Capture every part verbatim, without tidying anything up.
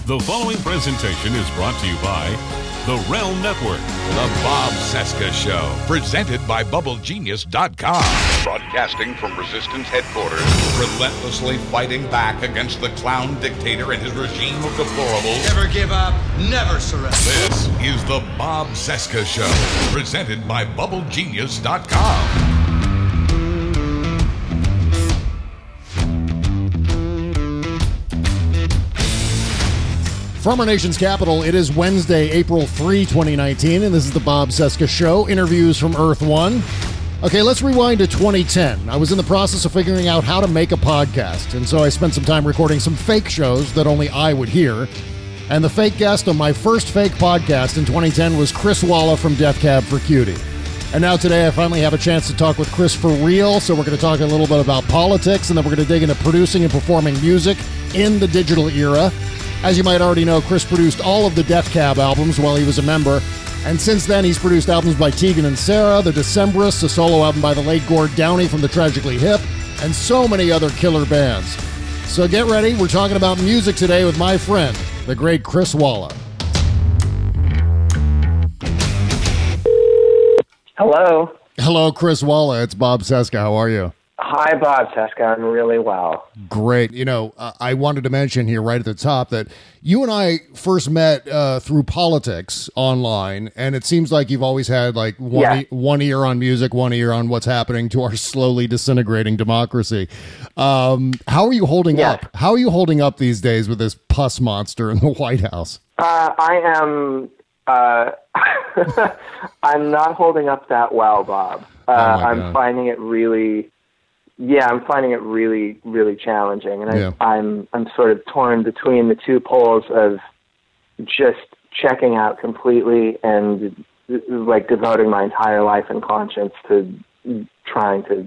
The following presentation is brought to you by The Realm Network. The Bob Cesca Show, presented by Bubble Genius dot com. Broadcasting from Resistance headquarters, relentlessly fighting back against the clown dictator and his regime of deplorables. Never give up, never surrender. This is The Bob Cesca Show, presented by Bubble Genius dot com. From our nation's capital, it is Wednesday, April third, twenty nineteen, and this is the Bob Cesca Show, interviews from Earth One. Okay, let's rewind to twenty ten. I was in the process of figuring out how to make a podcast, and so I spent some time recording some fake shows that only I would hear. And the fake guest on my first fake podcast in twenty ten was Chris Walla from Death Cab for Cutie. And now today I finally have a chance to talk with Chris for real, so we're going to talk a little bit about politics, and then we're going to dig into producing and performing music in the digital era. As you might already know, Chris produced all of the Death Cab albums while he was a member, and since then he's produced albums by Tegan and Sara, The Decemberists, a solo album by the late Gord Downie from the Tragically Hip, and so many other killer bands. So get ready, we're talking about music today with my friend, the great Chris Walla. Hello. Hello, Chris Walla. It's Bob Cesca. How are you? Hi, Bob Cesca. I'm really well. Great. You know, uh, I wanted to mention here right at the top that you and I first met uh, through politics online, and it seems like you've always had like one, yeah. e- one ear on music, one ear on what's happening to our slowly disintegrating democracy. Um, how are you holding yeah. up? How are you holding up these days with this pus monster in the White House? Uh, I am... Uh, I'm not holding up that well, Bob. Uh, oh I'm God. finding it really... Yeah, I'm finding it really, really challenging, and I, Yeah. I'm I'm sort of torn between the two poles of just checking out completely and like devoting my entire life and conscience to trying to,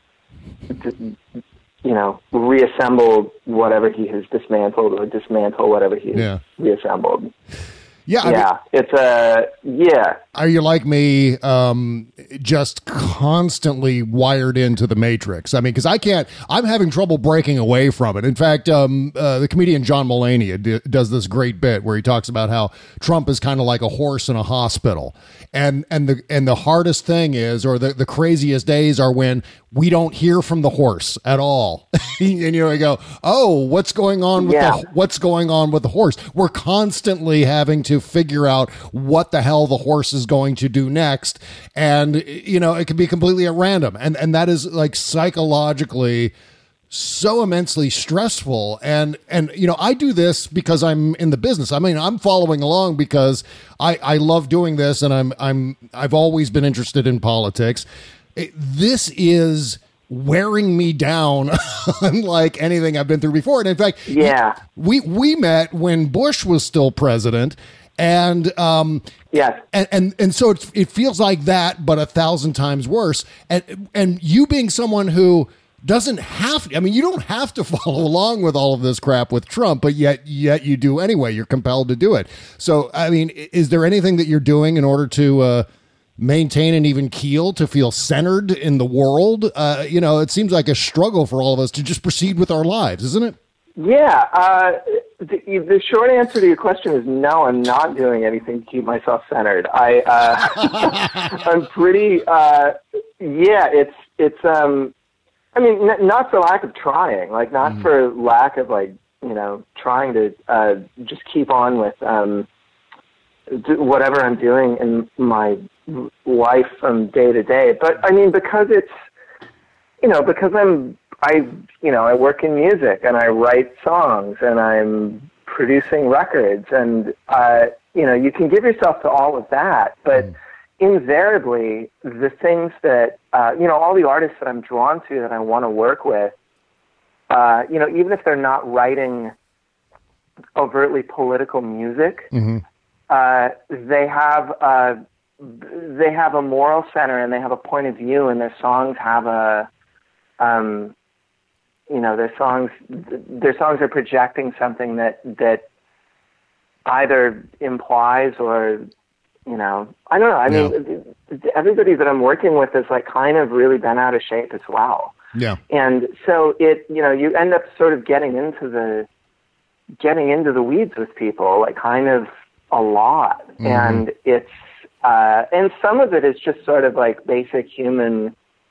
to you know, reassemble whatever he has dismantled or dismantle whatever he has Yeah. reassembled. Yeah, I yeah, mean, it's a yeah. are you like me, um, just constantly wired into the Matrix? I mean, because I can't, I'm having trouble breaking away from it. In fact, um, uh, the comedian John Mulaney d- does this great bit where he talks about how Trump is kind of like a horse in a hospital. And and the and the hardest thing is, or the, the craziest days are when we don't hear from the horse at all. And you know, I go, oh, what's going on with Yeah. the what's going on with the horse? We're constantly having to figure out what the hell the horse is going to do next. And, you know, it can be completely at random. And and that is like psychologically so immensely stressful. And, and, you know, I do this because I'm in the business. I mean, I'm following along because I, I love doing this, and I'm, I'm, I've always been interested in politics. It, this is wearing me down unlike anything I've been through before. And in fact, Yeah. we, we met when Bush was still president. And, um, Yes. and, and, and so it's, it feels like that, but a thousand times worse. And, and you being someone who doesn't have to, I mean, you don't have to follow along with all of this crap with Trump, but yet, yet you do anyway. You're compelled to do it. So, I mean, is there anything that you're doing in order to, uh, maintain an even keel, to feel centered in the world? Uh, you know, it seems like a struggle for all of us to just proceed with our lives, isn't it? Yeah, uh, the, the short answer to your question is no, I'm not doing anything to keep myself centered. I, uh, I'm pretty, uh, yeah, it's, it's, um, I mean, n- not for lack of trying, like not mm. for lack of like, you know, trying to, uh, just keep on with, um, do whatever I'm doing in my life from day to day. But I mean, because it's, you know, because I'm, I, you know, I work in music and I write songs and I'm producing records, and, uh, you know, you can give yourself to all of that, but mm. invariably the things that, uh, you know, all the artists that I'm drawn to that I want to work with, uh, you know, even if they're not writing overtly political music, mm-hmm. uh, they have, uh, they have a moral center and they have a point of view, and their songs have a, um, you know, their songs, their songs are projecting something that, that either implies or, you know, I don't know. I mean, yeah. everybody that I'm working with is like kind of really been out of shape as well. Yeah. And so it, you know, you end up sort of getting into the, getting into the weeds with people, like kind of a lot. Mm-hmm. And it's, uh, and some of it is just sort of like basic human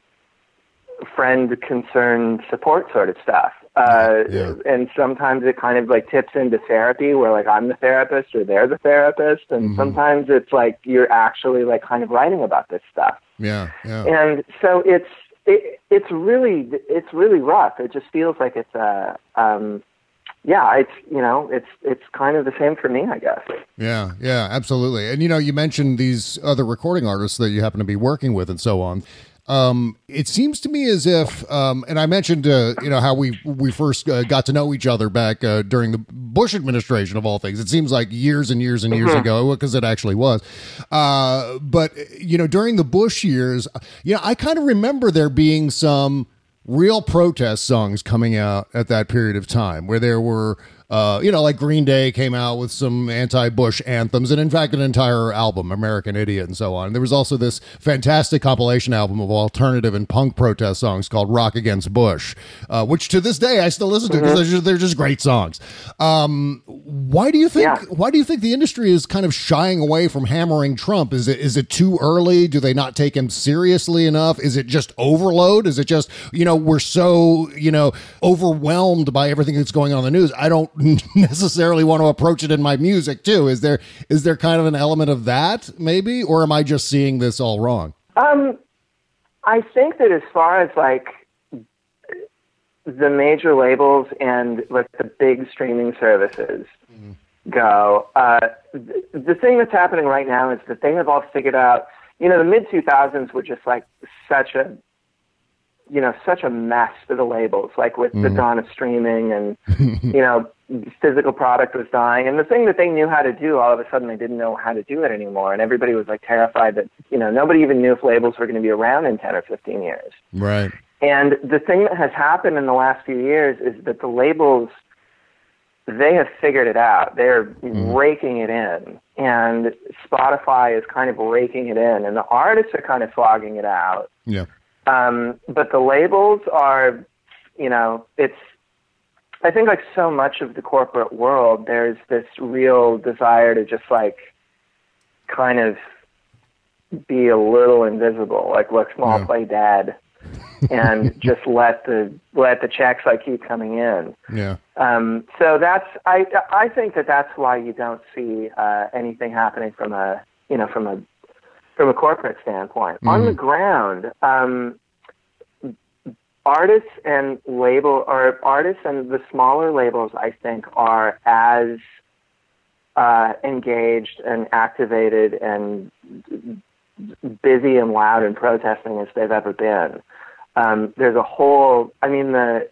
friend, concern, support sort of stuff. Uh, yeah. And sometimes it kind of like tips into therapy where like I'm the therapist or they're the therapist. And mm-hmm. sometimes it's like you're actually like kind of writing about this stuff. Yeah. yeah. And so it's, it, it's really, it's really rough. It just feels like it's a, um, yeah, it's, you know, it's, it's kind of the same for me, I guess. Yeah. Yeah, absolutely. And, you know, you mentioned these other recording artists that you happen to be working with and so on. Um, it seems to me as if, um, and I mentioned, uh, you know, how we, we first uh, got to know each other back, uh, during the Bush administration of all things. It seems like years and years and years mm-hmm. ago, because it actually was. Uh, but, you know, during the Bush years, you know, I kind of remember there being some real protest songs coming out at that period of time where there were, Uh, you know, like Green Day came out with some anti-Bush anthems, and in fact, an entire album, American Idiot, and so on. There was also this fantastic compilation album of alternative and punk protest songs called Rock Against Bush, uh, which to this day I still listen to because mm-hmm. they're, just, they're just great songs. Um, why do you think? Yeah. Why do you think the industry is kind of shying away from hammering Trump? Is it is it too early? Do they not take him seriously enough? Is it just overload? Is it just, you know, we're so, you know, overwhelmed by everything that's going on in the news? I don't necessarily want to approach it in my music too. Is there is there kind of an element of that maybe, or am I just seeing this all wrong? Um, I think that as far as like the major labels and like the big streaming services mm-hmm. go, uh, th- the thing that's happening right now is that they have all figured out. You know, the mid two thousands were just like such a you know, such a mess for the labels, like with mm. the dawn of streaming and, you know, physical product was dying. And the thing that they knew how to do, all of a sudden they didn't know how to do it anymore. And everybody was like terrified that, you know, nobody even knew if labels were going to be around in ten or fifteen years. Right. And the thing that has happened in the last few years is that the labels, they have figured it out. They're mm. raking it in. And Spotify is kind of raking it in. And the artists are kind of slogging it out. Yeah. Um, but the labels are, you know, it's, I think like so much of the corporate world, there's this real desire to just like kind of be a little invisible, like look small, yeah. play dead, and just let the, let the checks like keep coming in. Yeah. Um, so that's, I, I think that that's why you don't see, uh, anything happening from a, you know, from a, from a corporate standpoint. Mm-hmm. On the ground, um, artists and label or artists and the smaller labels, I think, are as uh, engaged and activated and busy and loud and protesting as they've ever been. Um, there's a whole, I mean, the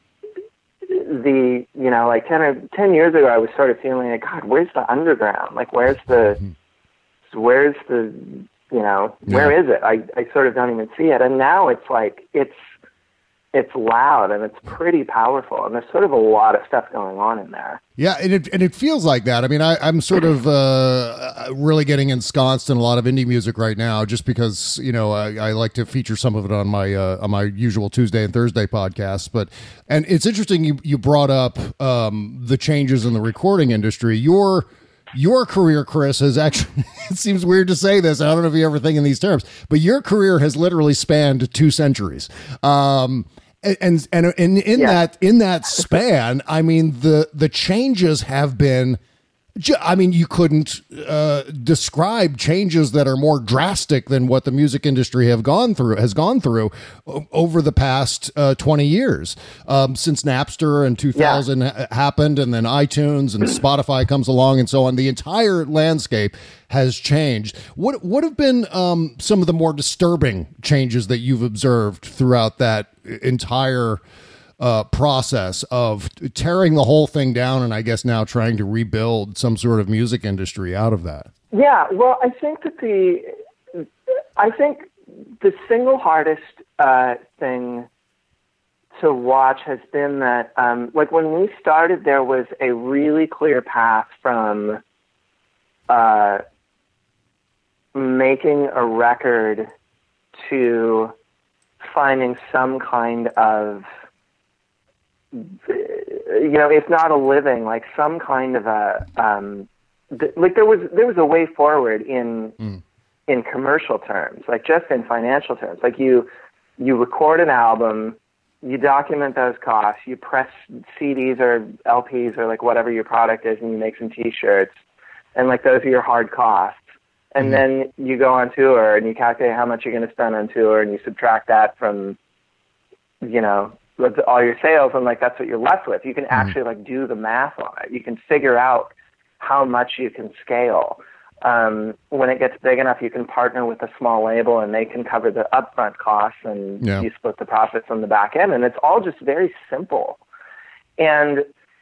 the you know, like ten or ten years ago, I was sort of feeling like, God, where's the underground? Like, where's the where's the you know, yeah. where is it? I, I sort of don't even see it. And now it's like, it's, it's loud and it's pretty powerful. And there's sort of a lot of stuff going on in there. Yeah. And it, and it feels like that. I mean, I, I'm sort of uh, really getting ensconced in a lot of indie music right now, just because, you know, I, I like to feature some of it on my, uh, on my usual Tuesday and Thursday podcasts. But, and it's interesting. You, you brought up um, the changes in the recording industry. Your, Your career, Chris, has actually, it seems weird to say this, I don't know if you ever think in these terms, but your career has literally spanned two centuries. Um, and, and, and in yeah. that, in that span, I mean, the, the changes have been, I mean, you couldn't uh, describe changes that are more drastic than what the music industry have gone through, has gone through over the past uh, twenty years, um, since Napster in two thousand yeah. ha- happened, and then iTunes and Spotify comes along and so on. The entire landscape has changed. What what have been um, some of the more disturbing changes that you've observed throughout that entire Uh, process of tearing the whole thing down, and I guess now trying to rebuild some sort of music industry out of that? Yeah, well, I think that the, I think the single hardest uh, thing to watch has been that, um, like when we started, there was a really clear path from uh, making a record to finding some kind of you know, if not a living, like some kind of a, um, th- like there was, there was a way forward in, mm. in commercial terms, like just in financial terms. Like you, you record an album, you document those costs, you press C Ds or L Ps or like whatever your product is, and you make some T-shirts, and like those are your hard costs. And mm-hmm. then you go on tour and you calculate how much you're going to spend on tour, and you subtract that from, you know, all your sales, and like that's what you're left with. You can mm-hmm. actually like do the math on it. You can figure out how much you can scale. Um, when it gets big enough, you can partner with a small label, and they can cover the upfront costs, and yeah. you split the profits on the back end. And it's all just very simple. And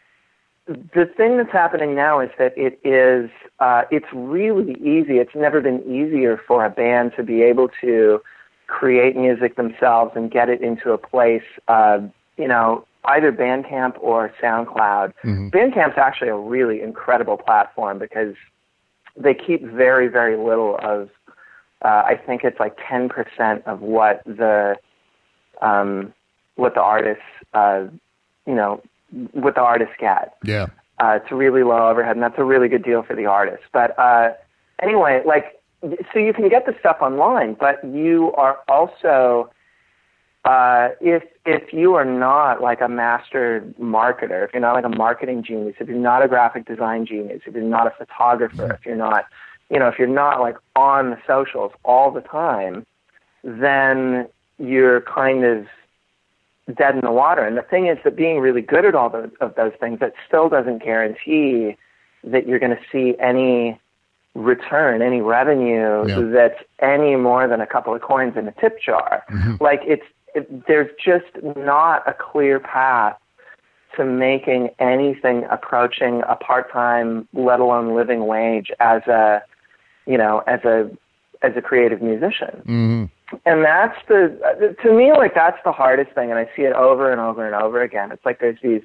the thing that's happening now is that it is, uh, it's really easy. It's never been easier for a band to be able to create music themselves and get it into a place, uh, you know, either Bandcamp or SoundCloud. Mm-hmm. Bandcamp's actually a really incredible platform because they keep very, very little of, uh, I think it's like ten percent of what the, um, what the artists, uh, you know, what the artists get. Yeah. Uh, it's a really low overhead, and that's a really good deal for the artists. But uh, anyway, like, so you can get the stuff online, but you are also, uh, if if you are not like a master marketer, if you're not like a marketing genius, if you're not a graphic design genius, if you're not a photographer, mm-hmm. if you're not, you know, if you're not like on the socials all the time, then you're kind of dead in the water. And the thing is that being really good at all those, of those things, that still doesn't guarantee that you're going to see any return, any revenue yeah. that's any more than a couple of coins in a tip jar. Mm-hmm. Like it's, it, there's just not a clear path to making anything approaching a part-time, let alone living wage as a, you know, as a, as a creative musician. Mm-hmm. And that's the, to me, like, that's the hardest thing. And I see it over and over and over again. It's like there's these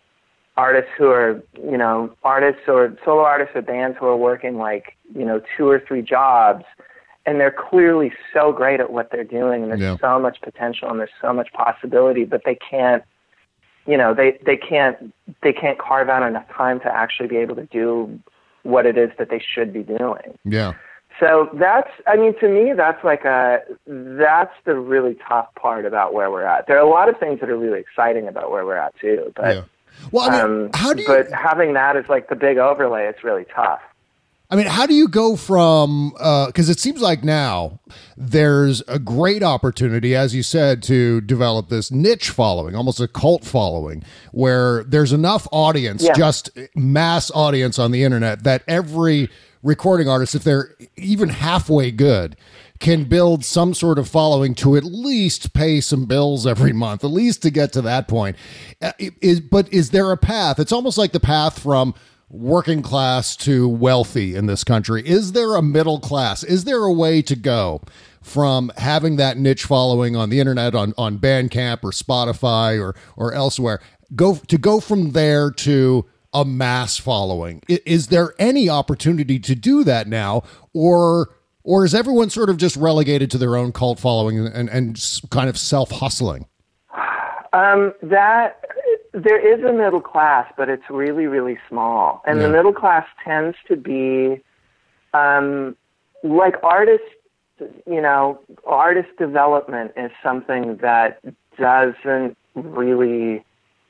artists who are, you know, artists or solo artists or bands who are working like, you know, two or three jobs, and they're clearly so great at what they're doing, and there's yeah. so much potential and there's so much possibility, but they can't, you know, they, they can't, they can't carve out enough time to actually be able to do what it is that they should be doing. Yeah. So that's, I mean, to me, that's like a, that's the really tough part about where we're at. There are a lot of things that are really exciting about where we're at too, but, yeah. well, I mean, um, how do you, but having that as like the big overlay, it's really tough. I mean, how do you go from, uh, cause it seems like now there's a great opportunity, as you said, to develop this niche following, almost a cult following, where there's enough audience, yeah. just mass audience on the internet, that every recording artist, if they're even halfway good, can build some sort of following to at least pay some bills every month, at least to get to that point. Uh, is, but is there a path? It's almost like the path from working class to wealthy in this country. Is there a middle class? Is there a way to go from having that niche following on the internet, on, on Bandcamp or Spotify or, or elsewhere, go to go from there to a mass following? Is there any opportunity to do that now, or or is everyone sort of just relegated to their own cult following and, and kind of self-hustling? Um, that there is a middle class, but it's really, really small. And yeah. the middle class tends to be um, like artists, you know, artist development is something that doesn't really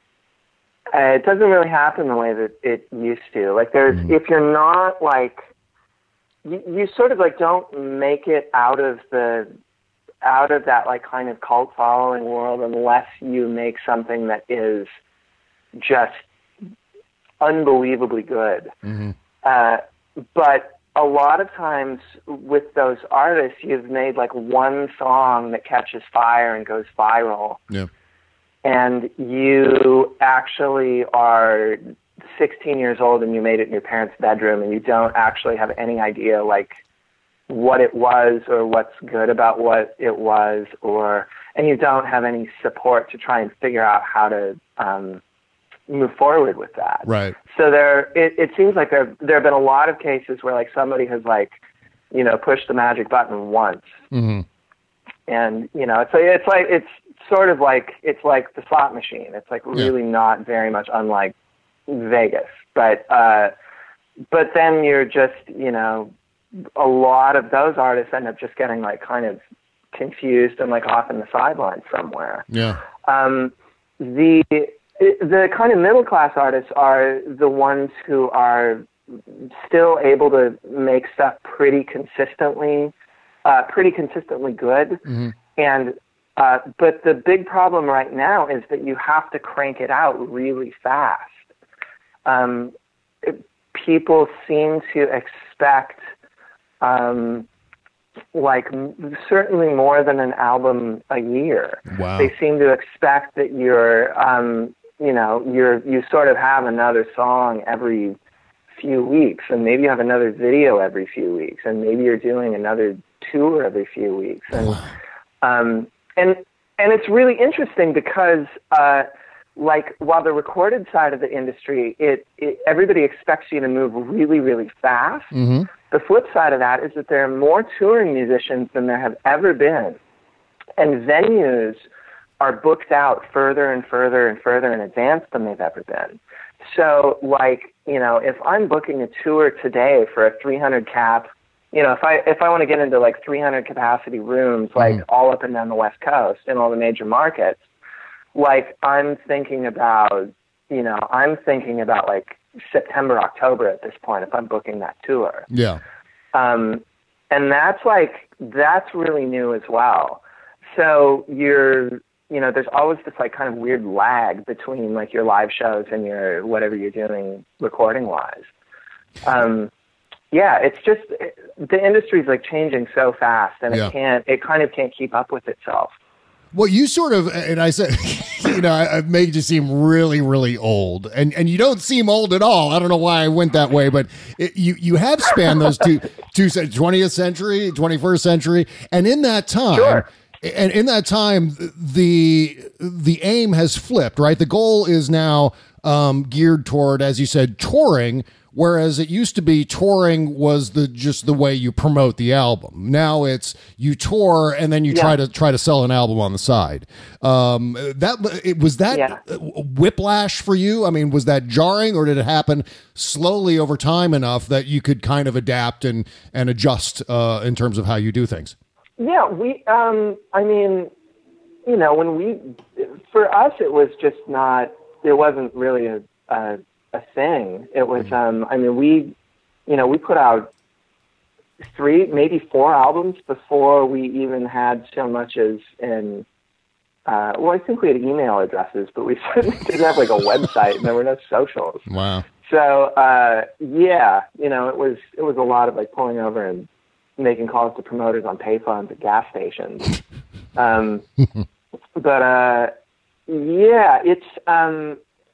Uh, it doesn't really happen the way that it used to. Like there's, mm-hmm. if you're not like, you, you sort of like don't make it out of the, out of that like kind of cult following world unless you make something that is just unbelievably good. Mm-hmm. Uh, but a lot of times with those artists, you've made like one song that catches fire and goes viral. Yeah. And you actually are sixteen years old and you made it in your parents' bedroom, and you don't actually have any idea like what it was or what's good about what it was, or and you don't have any support to try and figure out how to um, move forward with that. Right. So there, it, it seems like there there have been a lot of cases where like somebody has like, you know, pushed the magic button once, mm-hmm. and you know, it's it's like it's sort of like, it's like the slot machine. It's like really yeah. not very much unlike Vegas. But, uh, but then you're just, you know, a lot of those artists end up just getting like kind of confused and like off in the sidelines somewhere. Yeah. Um, the, the kind of middle class artists are the ones who are still able to make stuff pretty consistently, uh, pretty consistently good. Mm-hmm. And, uh, but the big problem right now is that you have to crank it out really fast. Um, it, people seem to expect, um, like m- certainly more than an album a year. Wow. They seem to expect that you're, um, you know, you're, you sort of have another song every few weeks, and maybe you have another video every few weeks, and maybe you're doing another tour every few weeks. And, um, and, and it's really interesting because, uh, like, while the recorded side of the industry, it, it everybody expects you to move really, really fast. Mm-hmm. The flip side of that is that there are more touring musicians than there have ever been, and venues are booked out further and further and further in advance than they've ever been. So, like, you know, if I'm booking a tour today for a three hundred cap, you know, if I if I want to get into like three hundred capacity rooms, like mm. all up and down the West Coast in all the major markets, like I'm thinking about, you know, I'm thinking about like September, October at this point if I'm booking that tour. Yeah. Um, and that's like, that's really new as well. So you're, you know, there's always this like kind of weird lag between like your live shows and your whatever you're doing recording wise. Um, yeah, it's just, it, the industry's like changing so fast and yeah. it can't, it kind of can't keep up with itself. Well, you sort of, and I said, you know, I, I've made you seem really, really old, and, and you don't seem old at all. I don't know why I went that way, but it, you you have spanned those two, two twentieth century, twenty-first century, and in that time, sure. and in that time, the the aim has flipped, right? The goal is now um, geared toward, as you said, touring. Whereas it used to be touring was the just the way you promote the album. Now it's you tour and then you yeah. try to try to sell an album on the side. Um, that it was that yeah. whiplash for you. I mean, was that jarring, or did it happen slowly over time enough that you could kind of adapt and and adjust uh, in terms of how you do things? Yeah, we. Um, I mean, you know, when we for us, it was just not. There wasn't really a. a a thing. It was, um, I mean, we, you know, we put out three, maybe four albums before we even had so much as in, uh, well, I think we had email addresses, but we certainly didn't have like a website and there were no socials. Wow. So, uh, yeah, you know, it was, it was a lot of like pulling over and making calls to promoters on payphones at gas stations. Um, but, uh, yeah, it's, um,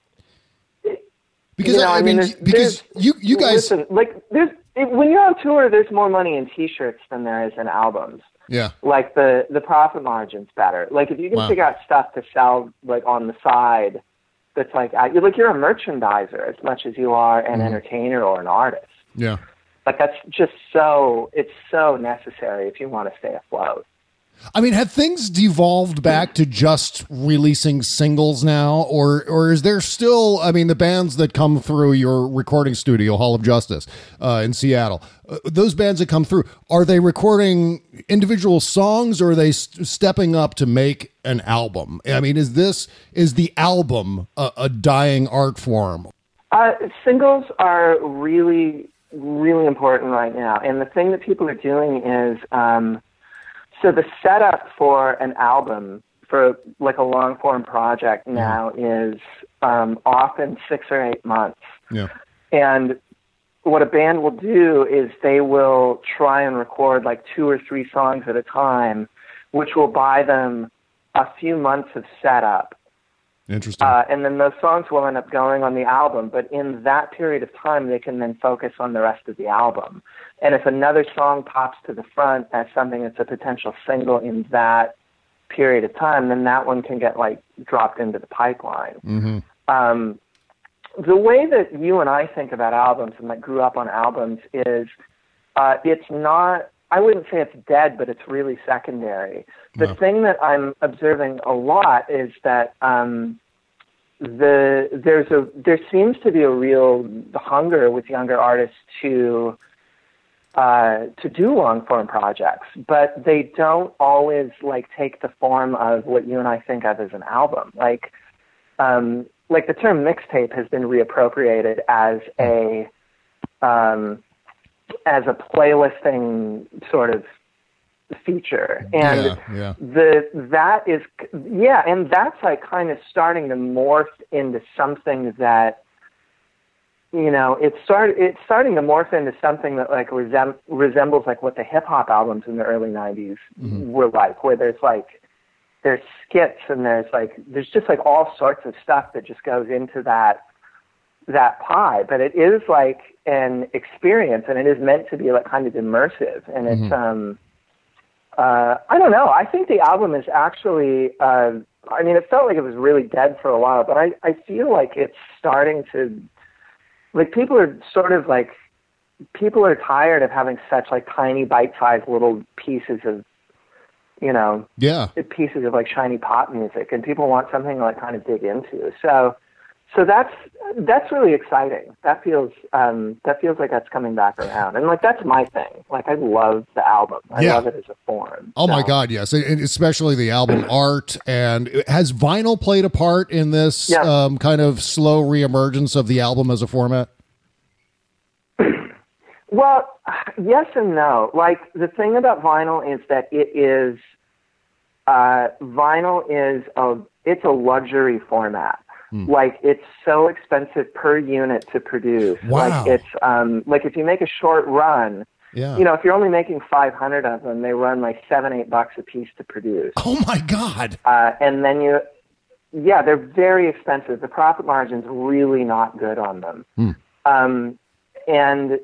Because you know, I, I mean, mean because you you guys listen, like there's it, when you're on tour, there's more money in T-shirts than there is in albums. Yeah, like the the profit margin's better. Like if you can wow. figure out stuff to sell like on the side, that's like you're like you're a merchandiser as much as you are an mm. entertainer or an artist. Yeah, but that's just so it's so necessary if you want to stay afloat. I mean, have things devolved back to just releasing singles now, or or is there still, I mean, the bands that come through your recording studio, Hall of Justice, uh, in Seattle, uh, those bands that come through, are they recording individual songs, or are they st- stepping up to make an album? I mean, is this, is the album a, a dying art form? Uh, singles are really, really important right now. And the thing that people are doing is, um, so the setup for an album, for like a long form project now, is um, often six or eight months. Yeah. And what a band will do is they will try and record like two or three songs at a time, which will buy them a few months of setup. Interesting. Uh, and then those songs will end up going on the album, but in that period of time, they can then focus on the rest of the album. And if another song pops to the front as something that's a potential single in that period of time, then that one can get like dropped into the pipeline. Mm-hmm. Um, the way that you and I think about albums and that grew up on albums is uh, it's not, I wouldn't say it's dead, but it's really secondary. The No. thing that I'm observing a lot is that um, the there's a there seems to be a real hunger with younger artists to uh, to do long form projects, but they don't always like take the form of what you and I think of as an album. Like um, like the term mixtape has been reappropriated as a um, as a playlisting sort of feature, and Yeah, yeah. the that is yeah, and that's like kind of starting to morph into something that, you know, it's start it's starting to morph into something that like resem- resembles like what the hip hop albums in the early nineties Mm-hmm. were like, where there's like there's skits and there's like there's just like all sorts of stuff that just goes into that that pie, but it is like an experience, and it is meant to be like kind of immersive, and it's Mm-hmm. um uh I don't know, I think the album is actually uh I mean, it felt like it was really dead for a while, but I I feel like it's starting to, like, people are sort of like people are tired of having such like tiny bite-sized little pieces of, you know, Yeah. pieces of like shiny pop music, and people want something to like kind of dig into. So, so that's that's really exciting. That feels um, that feels like that's coming back around, and like that's my thing. Like I love the album. I Yeah. love it as a form. Oh my So- God, yes, and especially the album art. And has vinyl played a part in this Yeah. um, kind of slow reemergence of the album as a format? Well, yes and no. Like the thing about vinyl is that it is uh, vinyl is a it's a luxury format. Like it's so expensive per unit to produce. Wow. Like it's um, like if you make a short run, Yeah. you know, if you're only making five hundred of them, they run like seven, eight bucks a piece to produce. Oh my God. Uh, and then you, yeah, they're very expensive. The profit margin's really not good on them. Hmm. Um, and,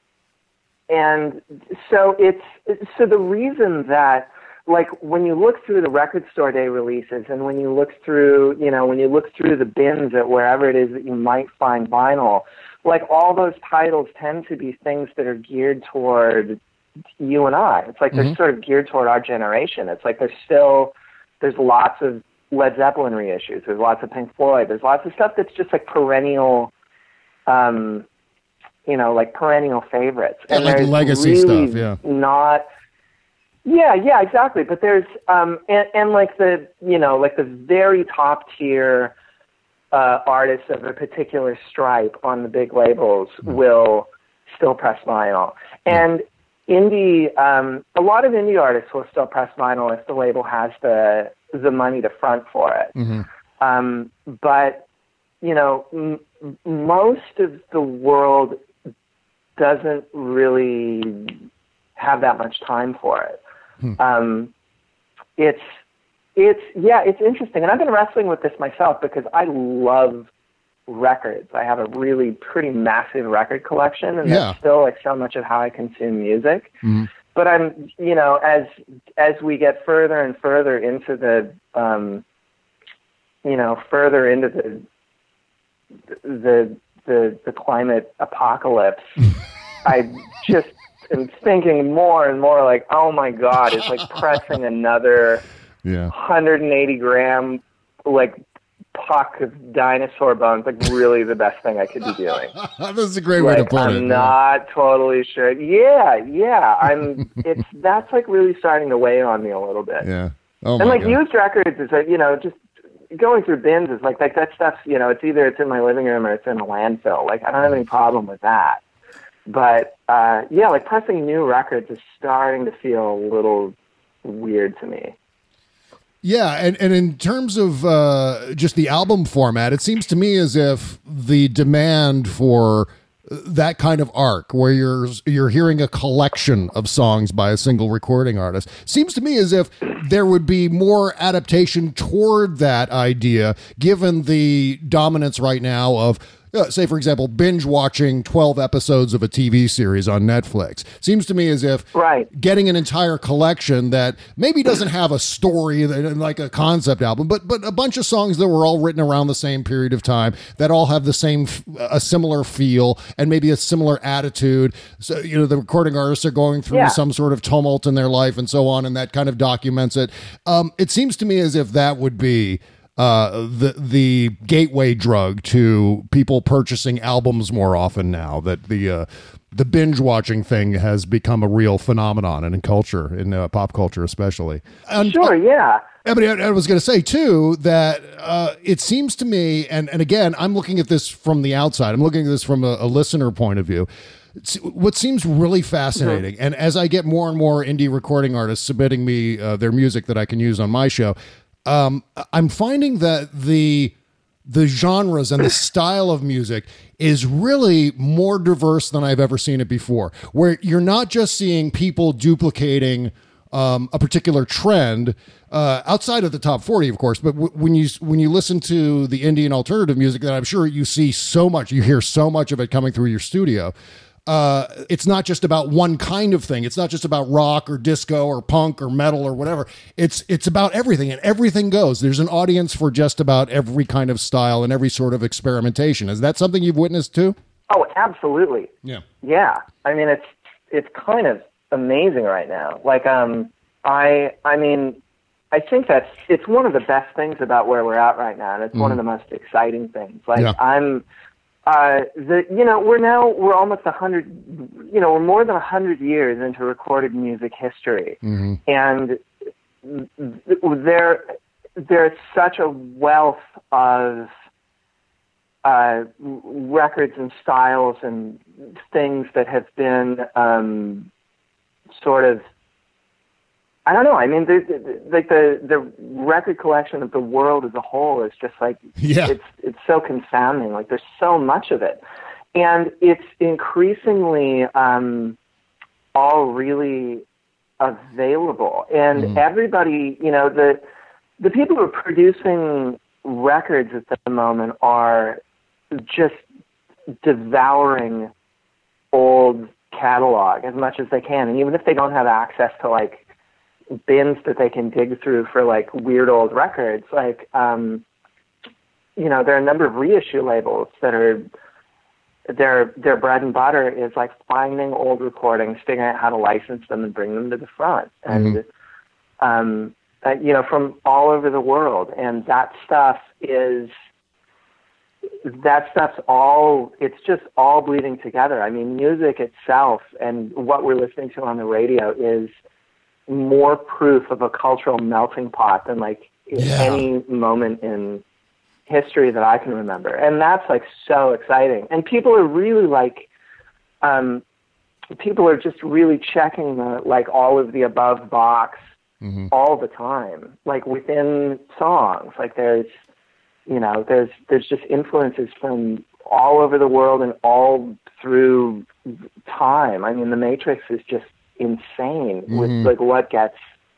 and so it's, so the reason that, like, when you look through the record store day releases, and when you look through, you know, when you look through the bins at wherever it is that you might find vinyl, like all those titles tend to be things that are geared toward you and I. It's like they're sort of geared toward our generation. It's like there's still, there's lots of Led Zeppelin reissues. There's lots of Pink Floyd. There's lots of stuff that's just like perennial, um, you know, like perennial favorites. Yeah, like there's legacy really stuff, yeah. Not, yeah, yeah, exactly. But there's, um, and, and like the, you know, like the very top tier uh, artists of a particular stripe on the big labels will still press vinyl. And indie, um, a lot of indie artists will still press vinyl if the label has the the money to front for it. Mm-hmm. Um, but, you know, m- most of the world doesn't really have that much time for it. Um, it's, it's, yeah, it's interesting. And I've been wrestling with this myself because I love records. I have a really pretty massive record collection, and Yeah. that's still like so much of how I consume music. Mm-hmm. But I'm, you know, as, as we get further and further into the, um, you know, further into the, the, the, the climate apocalypse, I just am thinking more and more like, oh my God, it's like pressing another Yeah. one hundred eighty gram, like, puck of dinosaur bones, like really the best thing I could be doing. This is a great way Like, to put I'm it. not totally sure. Yeah, yeah. I'm. It's that's like really starting to weigh on me a little bit. Yeah. Oh And my like God. used records is like, you know, just going through bins is like like that stuff's, you know, it's either it's in my living room or it's in a landfill. Like I don't have any problem with that. But uh, yeah, like pressing new records is starting to feel a little weird to me. Yeah, and, and in terms of uh, just the album format, it seems to me as if the demand for that kind of arc, where you're you're hearing a collection of songs by a single recording artist, seems to me as if there would be more adaptation toward that idea, given the dominance right now of uh, say, for example, binge watching twelve episodes of a T V series on Netflix. Seems to me as if right. getting an entire collection that maybe doesn't have a story, like a concept album, but but a bunch of songs that were all written around the same period of time that all have the same, a similar feel and maybe a similar attitude. So, you know, the recording artists are going through yeah. some sort of tumult in their life and so on, and that kind of documents it. Um, it seems to me as if that would be Uh, the the gateway drug to people purchasing albums more often now, that the uh, the binge watching thing has become a real phenomenon in culture, in uh, pop culture especially. And, sure, yeah. Uh, but I, I was going to say too that uh, it seems to me, and and again, I'm looking at this from the outside. I'm looking at this from a, a listener point of view. It's, what seems really fascinating, mm-hmm. and as I get more and more indie recording artists submitting me uh, their music that I can use on my show. Um, I'm finding that the the genres and the style of music is really more diverse than I've ever seen it before, where you're not just seeing people duplicating um, a particular trend uh, outside of the top forty, of course. But w- when you when you listen to the indie and alternative music, that I'm sure you see so much, you hear so much of it coming through your studio. Uh, it's not just about one kind of thing. It's not just about rock or disco or punk or metal or whatever. It's it's about everything, and everything goes. There's an audience for just about every kind of style and every sort of experimentation. Is that something you've witnessed too? Oh, absolutely. Yeah. Yeah. I mean, it's it's kind of amazing right now. Like, um, I I mean, I think that's it's one of the best things about where we're at right now, and it's mm. one of the most exciting things. Like, yeah. I'm. Uh, the, you know, we're now, we're almost a hundred, you know, we're more than a hundred years into recorded music history. Mm-hmm. And there, there's such a wealth of, uh, records and styles and things that have been, um, sort of, I don't know. I mean, the, the, like the the record collection of the world as a whole is just like yeah. it's it's so confounding. Like there's so much of it, and it's increasingly um, all really available. And mm. everybody, you know, the the people who are producing records at the moment are just devouring old catalog as much as they can, and even if they don't have access to like bins that they can dig through for like weird old records, like um you know, there are a number of reissue labels that are their their bread and butter is like finding old recordings, figuring out how to license them and bring them to the front, and mm-hmm. um uh, you know, from all over the world. And that stuff is that stuff's all it's just all bleeding together. I mean, music itself and what we're listening to on the radio is more proof of a cultural melting pot than like yeah. any moment in history that I can remember. And that's like so exciting. And people are really like, um, people are just really checking the, like all of the above box mm-hmm. all the time, like within songs. Like there's, you know, there's, there's just influences from all over the world and all through time. I mean, The Matrix is just insane with mm-hmm. like what gets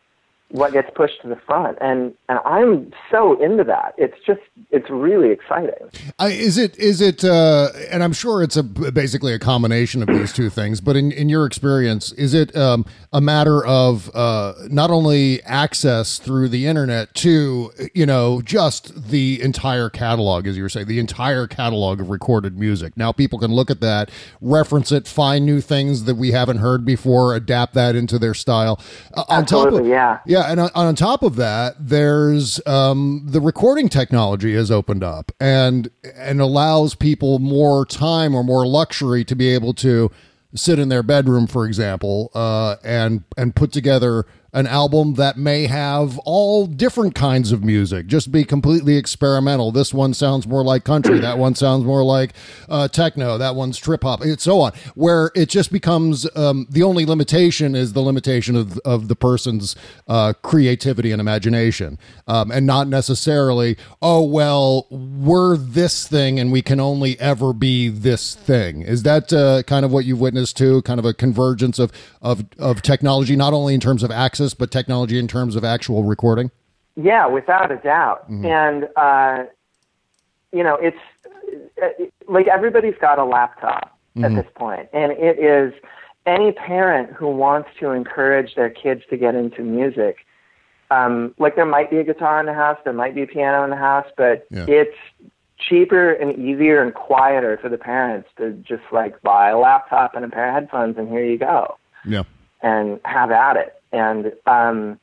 what gets pushed to the front, and and I'm so into that. It's just it's really exciting. I, is it is it uh, and I'm sure it's a basically a combination of these two things. But in, in your experience, is it um, a matter of uh, not only access through the internet to, you know, just the entire catalog, as you were saying, the entire catalog of recorded music? Now people can look at that, reference it, find new things that we haven't heard before, adapt that into their style. Uh, on Absolutely, top of, yeah. Yeah. And on, on top of that, there's um, the recording technology has opened up and and allows people more time or more luxury to be able to sit in their bedroom, for example, uh, and and put together an album that may have all different kinds of music, just be completely experimental. This one sounds more like country. That one sounds more like uh, techno. That one's trip hop, and so on, where it just becomes um, the only limitation is the limitation of, of the person's uh, creativity and imagination, um, and not necessarily, oh, well, we're this thing and we can only ever be this thing. Is that uh, kind of what you've witnessed too? Kind of a convergence of, of, of technology, not only in terms of access, but technology in terms of actual recording? Yeah, without a doubt. Mm-hmm. And, uh, you know, it's like everybody's got a laptop mm-hmm. at this point, and it is any parent who wants to encourage their kids to get into music. Um, like there might be a guitar in the house, there might be a piano in the house, but yeah. it's cheaper and easier and quieter for the parents to just like buy a laptop and a pair of headphones and here you go. Yeah. And have at it. And, um,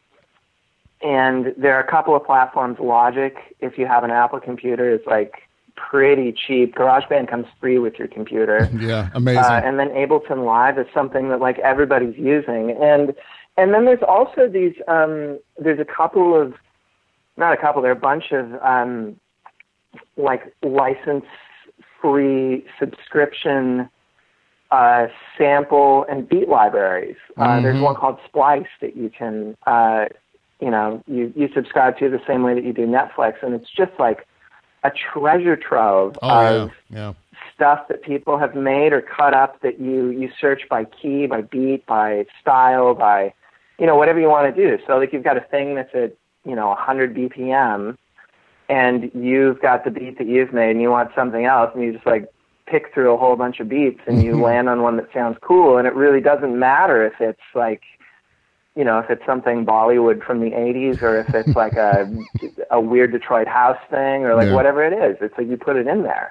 and there are a couple of platforms. Logic, if you have an Apple computer, is like pretty cheap. GarageBand comes free with your computer. Yeah, amazing. Uh, and then Ableton Live is something that like everybody's using. And and then there's also these. Um, there's a couple of, not a couple. There are a bunch of um, like license-free subscription uh, sample and beat libraries. Uh, mm-hmm. There's one called Splice that you can, uh, you know, you you subscribe to the same way that you do Netflix, and it's just like a treasure trove oh, of yeah. Yeah. stuff that people have made or cut up that you, you search by key, by beat, by style, by, you know, whatever you want to do. So like you've got a thing that's at, you know, one hundred B P M and you've got the beat that you've made and you want something else and you just like pick through a whole bunch of beats and you land on one that sounds cool. And it really doesn't matter if it's like, you know, if it's something Bollywood from the eighties or if it's like a a weird Detroit house thing or like yeah. whatever it is. It's like you put it in there.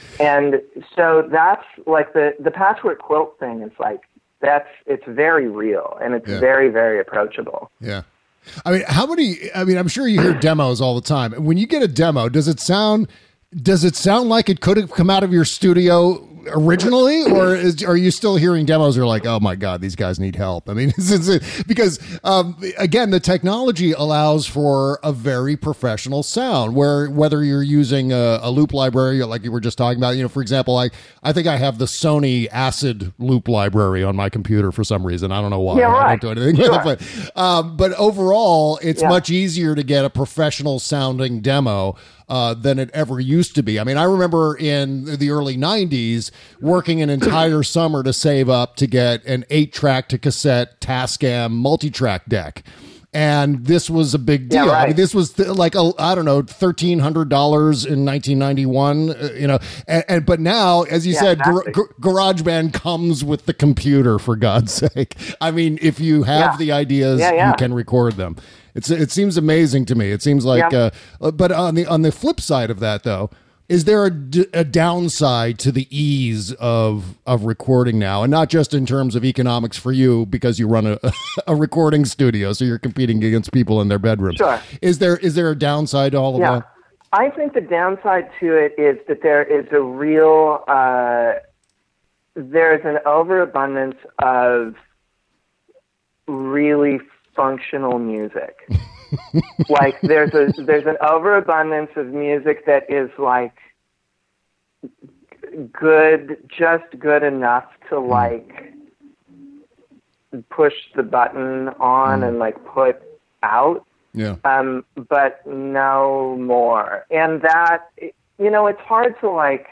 And so that's like the, the patchwork quilt thing is like, that's, it's very real and it's yeah. very, very approachable. Yeah. I mean, how many, I mean, I'm sure you hear demos all the time. When you get a demo, does it sound, does it sound like it could have come out of your studio originally, or is, are you still hearing demos that are like, oh my God, these guys need help? I mean, it's, it's, because um, again, the technology allows for a very professional sound where whether you're using a, a loop library, like you were just talking about, you know, for example, I, I think I have the Sony Acid loop library on my computer for some reason. I don't know why. Yeah, right. I don't do anything sure. with it, but, um, but overall, it's yeah. much easier to get a professional sounding demo Uh, than it ever used to be. I mean, I remember in the early nineties working an entire summer to save up to get an eight track to cassette Tascam multi-track deck. And this was a big deal. Yeah, right. I mean, this was th- like, a, I don't know, thirteen hundred dollars in nineteen ninety-one, uh, you know, and, and, but now, as you yeah, said, exactly. Gar- Gar- GarageBand comes with the computer, for God's sake. I mean, if you have yeah. the ideas, yeah, yeah. you can record them. It's, it seems amazing to me. It seems like, yeah. uh, but on the, on the flip side of that though, is there a, d- a downside to the ease of, of recording now? And not just in terms of economics for you, because you run a, a recording studio, so you're competing against people in their bedrooms. Sure. Is there, is there a downside to all of yeah. that? I think the downside to it is that there is a real, uh, there's an overabundance of really functional music. Like there's a there's an overabundance of music that is like good, just good enough to like push the button on mm. and like put out. Yeah. Um, but no more. And that, you know, it's hard to like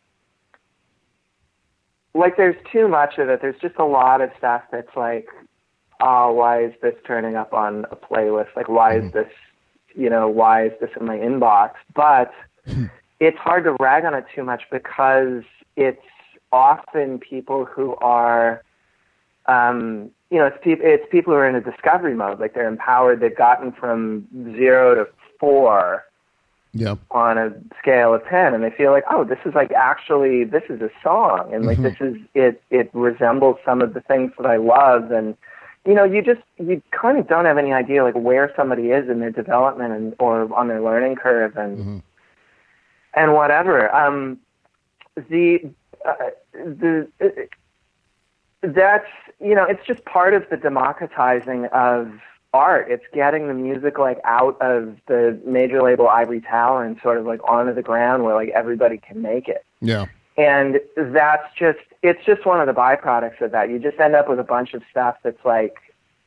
like there's too much of it. There's just a lot of stuff that's like, oh, why is this turning up on a playlist? Like, why is this, you know, why is this in my inbox? But it's hard to rag on it too much because it's often people who are, um, you know, it's, pe- it's people who are in a discovery mode. Like, they're empowered. They've gotten from zero to four yeah. on a scale of ten. And they feel like, oh, this is like actually, this is a song. And like, mm-hmm. this is, it, it resembles some of the things that I love. And, you know, you just, you kind of don't have any idea, like, where somebody is in their development and or on their learning curve and mm-hmm. and whatever. Um, the, uh, the, uh, that's, you know, it's just part of the democratizing of art. It's getting the music, like, out of the major label ivory tower and sort of, like, onto the ground where, like, everybody can make it. Yeah. And that's just, it's just one of the byproducts of that. You just end up with a bunch of stuff that's like,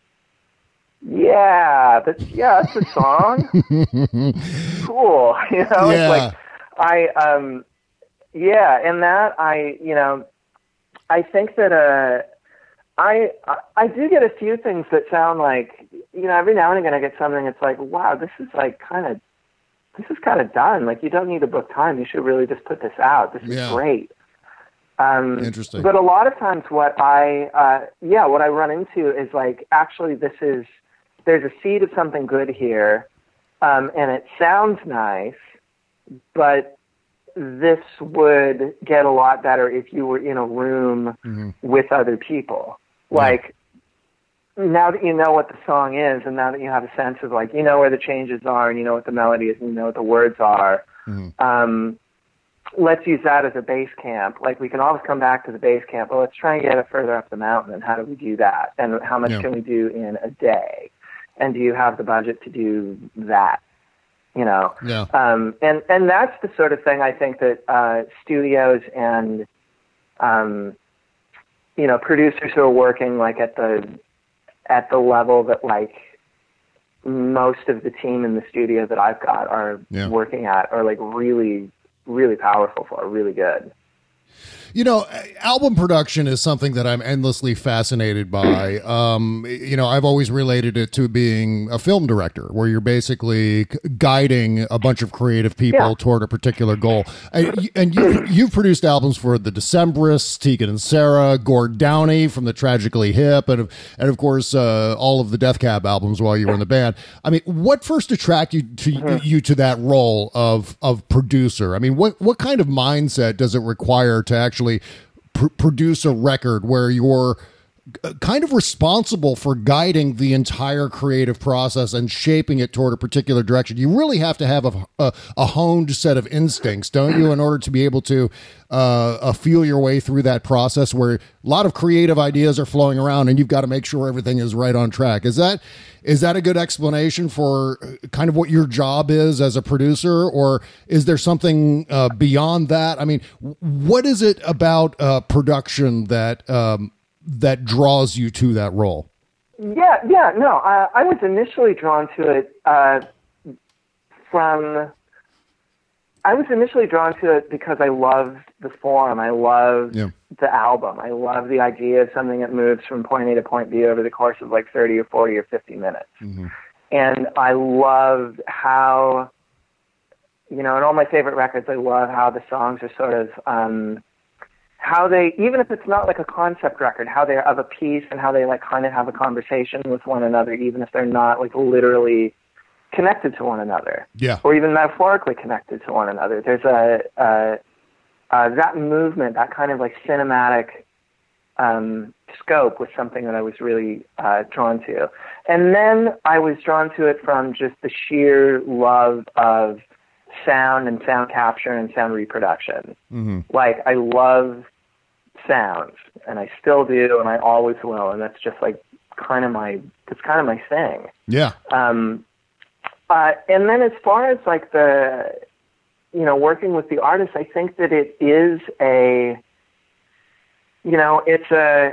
yeah, that's, yeah, that's a song. Cool. You know, yeah. it's like, I, um, yeah, and that I, you know, I think that, uh, I, I do get a few things that sound like, you know, every now and again I get something that's like, wow, this is like kind of, this is kind of done. Like, you don't need to book time. You should really just put this out. This is Yeah. great. Um, Interesting. But a lot of times what I, uh, yeah, what I run into is like, actually this is, there's a seed of something good here, um, and it sounds nice, but this would get a lot better if you were in a room mm-hmm. with other people. Like, now that you know what the song is, and now that you have a sense of, like, you know where the changes are, and you know what the melody is, and you know what the words are, mm-hmm. um, let's use that as a base camp. Like, we can always come back to the base camp, but let's try and get it further up the mountain, and how do we do that? And how much Yeah. can we do in a day? And do you have the budget to do that? You know? Yeah. Um, and, and that's the sort of thing I think that uh, studios and, um, you know, producers who are working, like, at the at the level that, like, most of the team in the studio that I've got are Yeah. working at are, like, really, really powerful for, really good. You know, album production is something that I'm endlessly fascinated by. Um, you know, I've always related it to being a film director, where you're basically guiding a bunch of creative people Yeah. toward a particular goal. And, and you, you've produced albums for The Decemberists, Tegan and Sarah, Gord Downie from the Tragically Hip, and, and of course, uh, all of the Death Cab albums while you were in the band. I mean, what first attracted you to, Mm-hmm. you to that role of, of producer? I mean, what, what kind of mindset does it require to actually pr- produce a record where you're kind of responsible for guiding the entire creative process and shaping it toward a particular direction? You really have to have a, a, a honed set of instincts, don't you, in order to be able to uh, uh, feel your way through that process where a lot of creative ideas are flowing around and you've got to make sure everything is right on track. Is that is that a good explanation for kind of what your job is as a producer, or is there something uh, beyond that? I mean, what is it about uh, production that um, that draws you to that role? Yeah, yeah, no, I, I was initially drawn to it uh, from, I was initially drawn to it because I loved the form. I loved Yeah. the album. I love the idea of something that moves from point A to point B over the course of like thirty or forty or fifty minutes. Mm-hmm. And I loved how, you know, in all my favorite records, I love how the songs are sort of, um, how they, even if it's not like a concept record, how they're of a piece and how they like kind of have a conversation with one another, even if they're not like literally connected to one another, Yeah. or even metaphorically connected to one another. There's a, uh, uh, that movement, that kind of like cinematic um, scope was something that I was really uh, drawn to. And then I was drawn to it from just the sheer love of sound and sound capture and sound reproduction. Mm-hmm. Like, I love sounds, and I still do, and I always will, and that's just like kind of my, it's kind of my thing. Yeah. Um, uh, and then as far as like the, you know, working with the artist, I think that it is a, you know, it's a,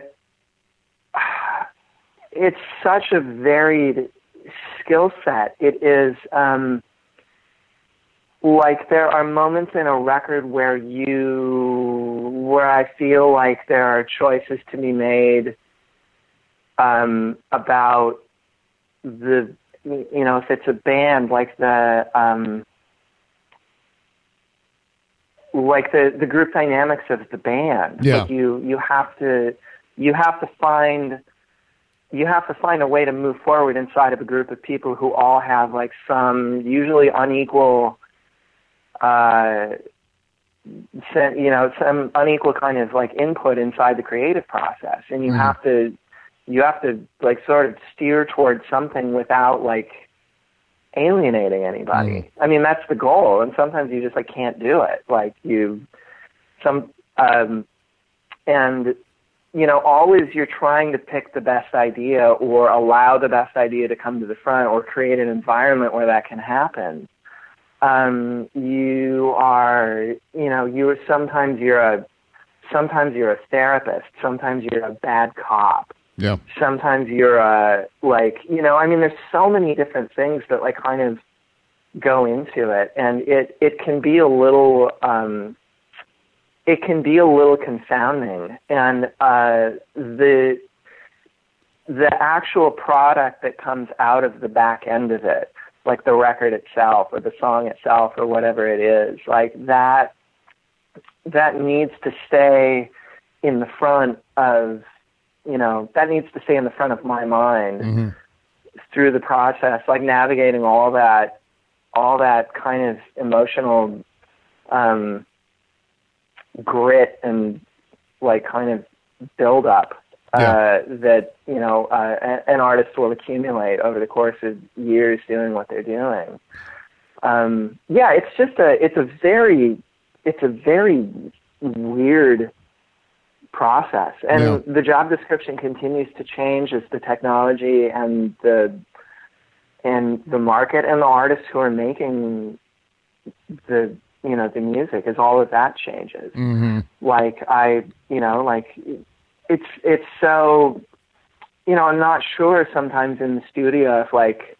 it's such a varied skill set. It is, um, like, there are moments in a record where you, where I feel like there are choices to be made um, about the, you know, if it's a band, like the, um, like the, the group dynamics of the band. Yeah. Like you, you have to, you have to find, you have to find a way to move forward inside of a group of people who all have like some usually unequal, uh, you know, some unequal kind of like input inside the creative process. And you Mm-hmm. have to, you have to like sort of steer towards something without like alienating anybody. Mm-hmm. I mean, that's the goal. And sometimes you just like can't do it. Like you, some, um, and you know, always you're trying to pick the best idea or allow the best idea to come to the front or create an environment where that can happen. Um, you are, you know, you are, sometimes you're a, sometimes you're a therapist, sometimes you're a bad cop. Yeah. Sometimes you're a, like, you know, I mean, there's so many different things that like kind of go into it, and it, it can be a little, um, it can be a little confounding. And uh, the the actual product that comes out of the back end of it, like the record itself or the song itself or whatever it is. Like that, that needs to stay in the front of, you know, that needs to stay in the front of my mind mm-hmm. through the process, like navigating all that, all that kind of emotional um, grit and like kind of build up uh, yeah. that, you know, uh, an artist will accumulate over the course of years doing what they're doing. Um, yeah, it's just a, it's a very, it's a very weird process. And yeah. the job description continues to change as the technology and the, and the market and the artists who are making the, you know, the music, as all of that changes. Mm-hmm. Like I, you know, like it's, it's so, you know, I'm not sure sometimes in the studio if like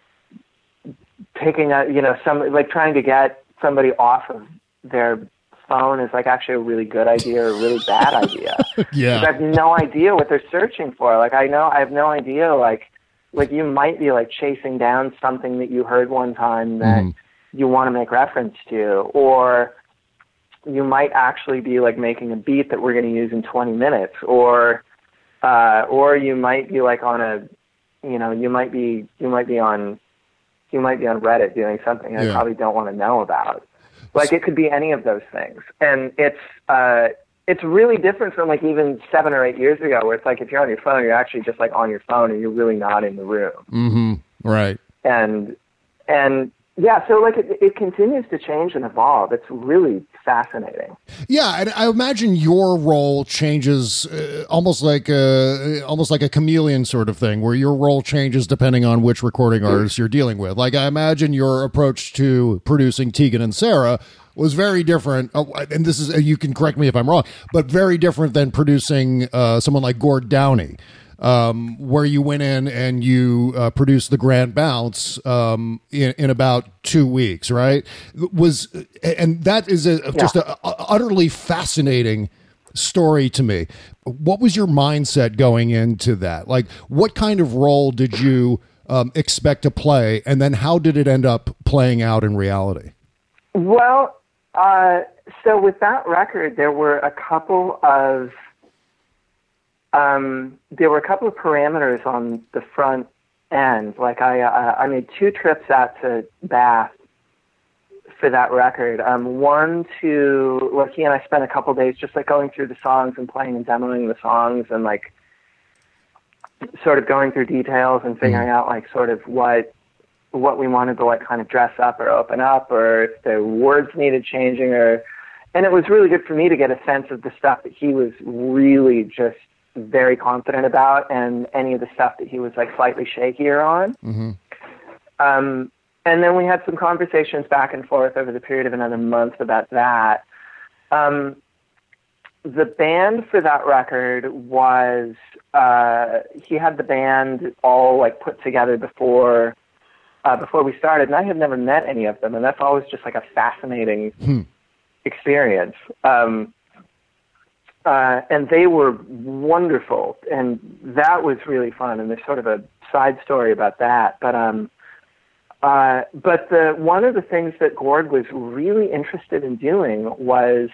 picking up, you know, some, like trying to get somebody off of their phone is like actually a really good idea or a really bad idea. Yeah. I have no idea what they're searching for. Like I know, I have no idea, like, like you might be like chasing down something that you heard one time that mm. you want to make reference to, or you might actually be like making a beat that we're going to use in twenty minutes, or, uh, or you might be like on a, you know, you might be, you might be on, you might be on Reddit doing something yeah. I probably don't want to know about. Like it could be any of those things. And it's, uh, it's really different from like even seven or eight years ago where it's like, if you're on your phone, you're actually just like on your phone and you're really not in the room. Mm-hmm. Right. And, and yeah, so like it, it continues to change and evolve. It's really fascinating. Yeah. And I imagine your role changes uh, almost like a, almost like a chameleon sort of thing where your role changes depending on which recording artist you're dealing with. Like I imagine your approach to producing Tegan and Sara was very different, uh, and this is, uh, you can correct me if I'm wrong, but very different than producing uh, someone like Gord Downie, um, where you went in and you uh, produced the Grand Bounce um, in, in about two weeks, right? Was and that is a, yeah. just a, a utterly fascinating story to me. What was your mindset going into that? Like, what kind of role did you um, expect to play, and then how did it end up playing out in reality? Well, Uh, so with that record, there were a couple of um, there were a couple of parameters on the front end. Like I, uh, I made two trips out to Bath for that record. Um, one to, like he and I spent a couple days just like going through the songs and playing and demoing the songs and like sort of going through details and figuring out like sort of what. what we wanted to like kind of dress up or open up, or if the words needed changing, or, and it was really good for me to get a sense of the stuff that he was really just very confident about and any of the stuff that he was like slightly shakier on. Mm-hmm. Um, and then we had some conversations back and forth over the period of another month about that. Um, the band for that record was, uh, he had the band all like put together before, Uh, before we started, and I had never met any of them, and that's always just like a fascinating hmm. experience. Um, uh, and they were wonderful, and that was really fun. And there's sort of a side story about that. But um, uh, but the one of the things that Gord was really interested in doing was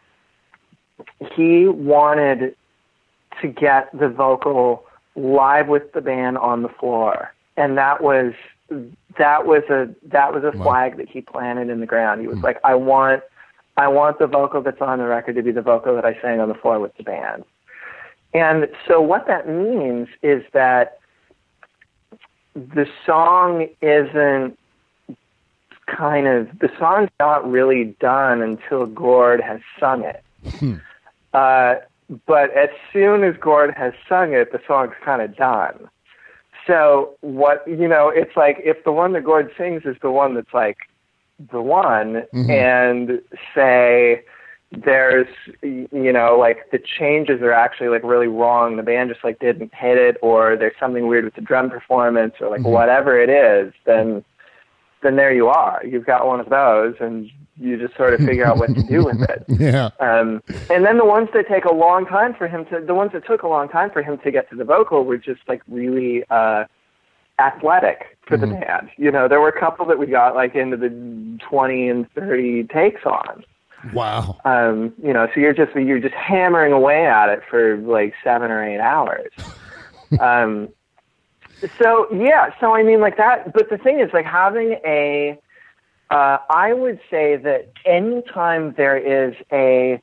he wanted to get the vocal live with the band on the floor, and that was. That was a that was a wow. flag that he planted in the ground. He was mm. like, I want I want the vocal that's on the record to be the vocal that I sang on the floor with the band. And so what that means is that the song isn't kind of the song's not really done until Gord has sung it. Hmm. Uh, but as soon as Gord has sung it, the song's kind of done. So what, you know, it's like if the one that Gord sings is the one that's like the one mm-hmm. and say there's, you know, like the changes are actually like really wrong. The band just like didn't hit it, or there's something weird with the drum performance, or like mm-hmm. whatever it is, then, then there you are. You've got one of those and you just sort of figure out what to do with it. Yeah. Um, and then the ones that take a long time for him to, the ones that took a long time for him to get to the vocal were just like really, uh, athletic for Mm-hmm. the band. You know, there were a couple that we got like into the twenty and thirty takes on. Wow. Um, you know, so you're just you're just hammering away at it for like seven or eight hours. um, so yeah, so I mean like that. But the thing is, like having a, uh, I would say that anytime there is a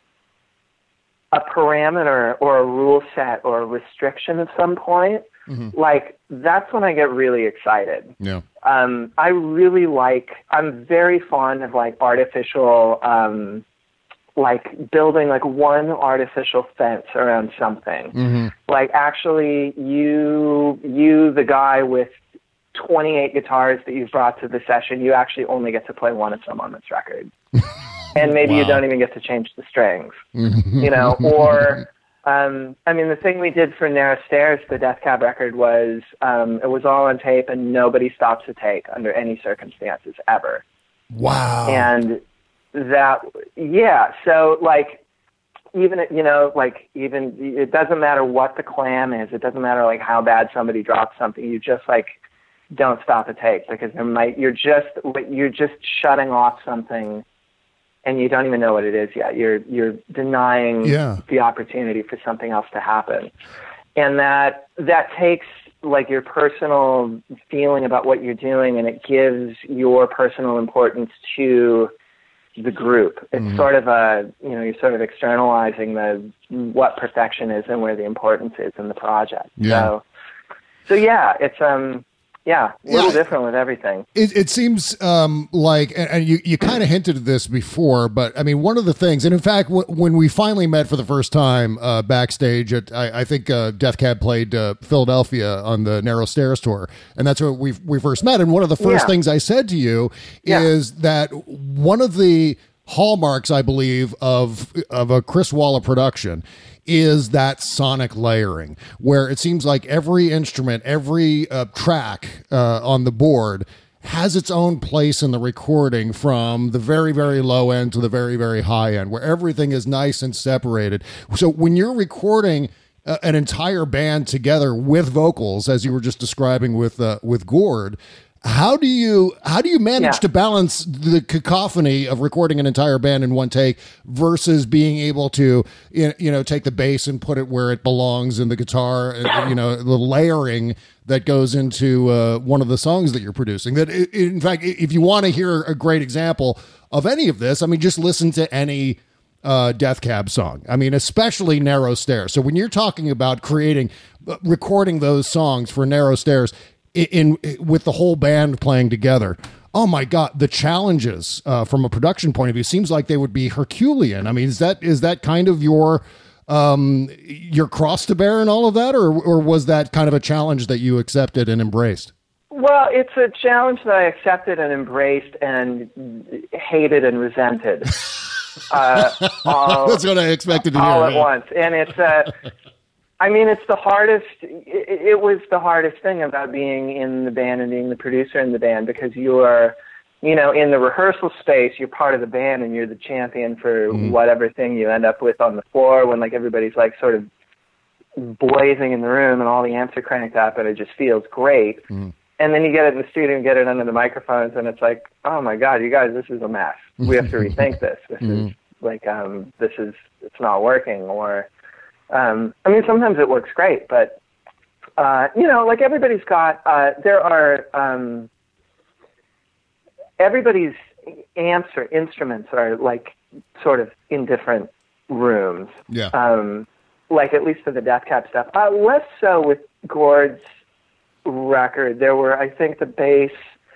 a parameter or a rule set or a restriction at some point, mm-hmm. like that's when I get really excited. Yeah. Um, I really like, I'm very fond of like artificial, um, like building like one artificial fence around something. Mm-hmm. Like actually you, you, the guy with twenty-eight guitars that you've brought to the session, you actually only get to play one of them on this record. And maybe Wow. you don't even get to change the strings, you know, or, um, I mean, the thing we did for Narrow Stairs, the Death Cab record, was um, it was all on tape and nobody stops to take under any circumstances ever. Wow. And that, yeah, so like, even, you know, like even, it doesn't matter what the clam is, it doesn't matter like how bad somebody drops something, you just like don't stop a take because there might, you're just, you're just shutting off something and you don't even know what it is yet. You're you're denying yeah. the opportunity for something else to happen. And that that takes like your personal feeling about what you're doing and it gives your personal importance to the group. It's mm-hmm. sort of a, you know, you're sort of externalizing the what perfection is and where the importance is in the project. Yeah. So so yeah, it's um Yeah, a little yeah, different with everything. It, it seems um, like, and, and you, you kind of hinted at this before, but I mean, one of the things, and in fact, w- when we finally met for the first time uh, backstage at, I, I think uh, Death Cab played uh, Philadelphia on the Narrow Stairs tour, and that's where we we first met. And one of the first yeah. things I said to you yeah. is that one of the hallmarks, I believe, of of a Chris Walla production is that sonic layering, where it seems like every instrument, every uh, track uh, on the board has its own place in the recording, from the very, very low end to the very, very high end, where everything is nice and separated. So when you're recording uh, an entire band together with vocals, as you were just describing with uh, with Gord, How do you how do you manage yeah. to balance the cacophony of recording an entire band in one take versus being able to, you know, take the bass and put it where it belongs in the guitar, and, you know, the layering that goes into uh, one of the songs that you're producing? That, in fact, if you want to hear a great example of any of this, I mean, just listen to any uh, Death Cab song. I mean, especially Narrow Stairs. So when you're talking about creating, recording those songs for Narrow Stairs, In, in with the whole band playing together, oh my God, the challenges uh, from a production point of view seems like they would be Herculean. I mean, is that is that kind of your um, your cross to bear and all of that, or or was that kind of a challenge that you accepted and embraced? Well, it's a challenge that I accepted and embraced and hated and resented. uh, all, That's what I expected to all hear. at yeah. once, and it's a. I mean, it's the hardest, it, it was the hardest thing about being in the band and being the producer in the band, because you're, you know, in the rehearsal space, you're part of the band and you're the champion for mm. whatever thing you end up with on the floor, when like everybody's like sort of blazing in the room and all the amps are cranked up and it just feels great. Mm. And then you get it in the studio and get it under the microphones and it's like, oh my God, you guys, this is a mess. We have to rethink this. This mm. is like, um, this is, it's not working. Or, Um, I mean, sometimes it works great, but, uh, you know, like everybody's got, uh, there are, um, everybody's amps or instruments are like sort of in different rooms. Yeah. Um, like at least for the Death Cab stuff. Uh, less so with Gord's record. There were, I think, the bass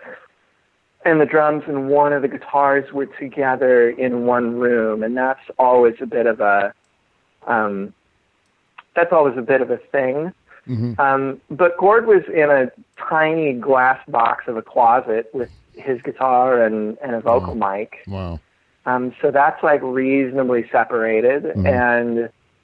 and the drums and one of the guitars were together in one room, and that's always a bit of a, um, That's always a bit of a thing. Mm-hmm. Um, but Gord was in a tiny glass box of a closet with his guitar and, and a vocal wow. mic. Wow. Um, so that's like reasonably separated. Mm-hmm. And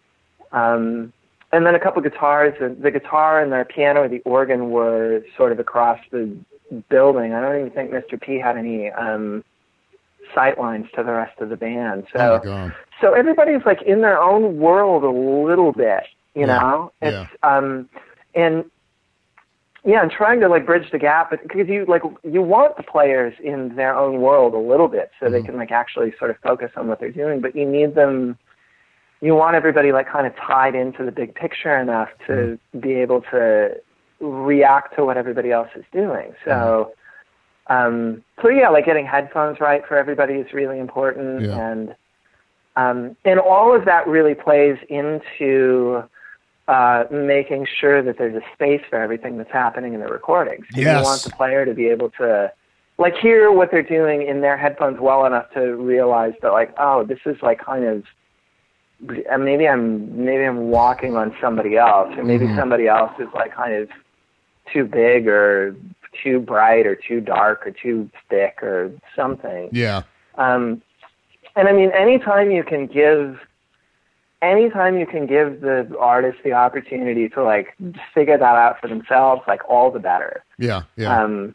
um, and then a couple guitars. The guitar and the piano or the organ were sort of across the building. I don't even think Mister P had any um, sight lines to the rest of the band. So, oh my God. So everybody's like in their own world a little bit. You yeah. know, it's, yeah. um, and yeah, and trying to like bridge the gap, but because you like you want the players in their own world a little bit, so mm-hmm. they can like actually sort of focus on what they're doing. But you need them. You want everybody like kind of tied into the big picture enough to mm-hmm. be able to react to what everybody else is doing. So, um, so yeah, like getting headphones right for everybody is really important, yeah. and um, and all of that really plays into. Uh, making sure that there's a space for everything that's happening in the recordings. So yes. You want the player to be able to, like, hear what they're doing in their headphones well enough to realize that, like, oh, this is like kind of, maybe I'm maybe I'm walking on somebody else, or maybe mm-hmm. somebody else is like kind of too big or too bright or too dark or too thick or something. Yeah. Um, and I mean, anytime you can give. Anytime you can give the artist the opportunity to like figure that out for themselves, like all the better. Yeah, yeah, um,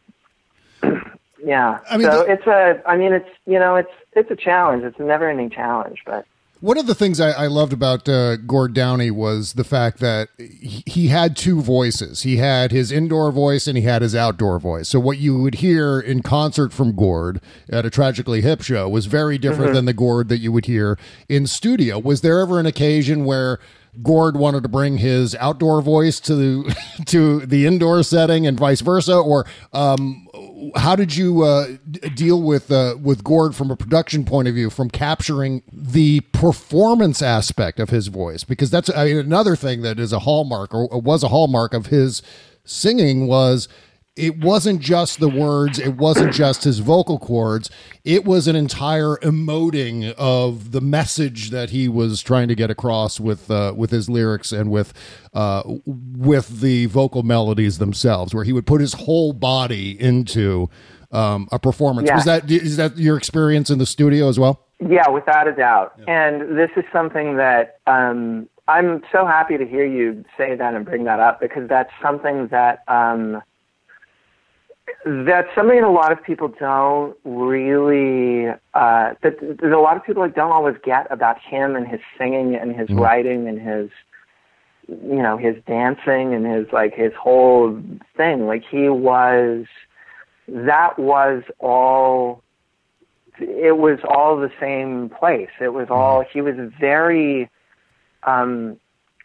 yeah. I mean, so the, it's a. I mean, it's you know, it's it's a challenge. It's a never-ending challenge, but. One of the things I, I loved about uh, Gord Downie was the fact that he, he had two voices. He had his indoor voice and he had his outdoor voice. So what you would hear in concert from Gord at a Tragically Hip show was very different mm-hmm. than the Gord that you would hear in studio. Was there ever an occasion where Gord wanted to bring his outdoor voice to the, to the indoor setting and vice versa? Or um, how did you uh, d- deal with uh, with Gord from a production point of view, from capturing the performance aspect of his voice? Because that's I mean, another thing that is a hallmark, or was a hallmark of his singing, was it wasn't just the words, it wasn't just his vocal cords, it was an entire emoting of the message that he was trying to get across with uh, with his lyrics and with uh, with the vocal melodies themselves, where he would put his whole body into um, a performance. Yeah. Was that is that your experience in the studio as well? Yeah, without a doubt. Yeah. And this is something that um, I'm so happy to hear you say that and bring that up, because that's something that um, that's something that a lot of people don't really, uh, that, that a lot of people like don't always get about him and his singing and his mm-hmm. writing and his, you know, his dancing and his, like, his whole thing. Like, he was, that was all, it was all the same place. It was all, he was very, um,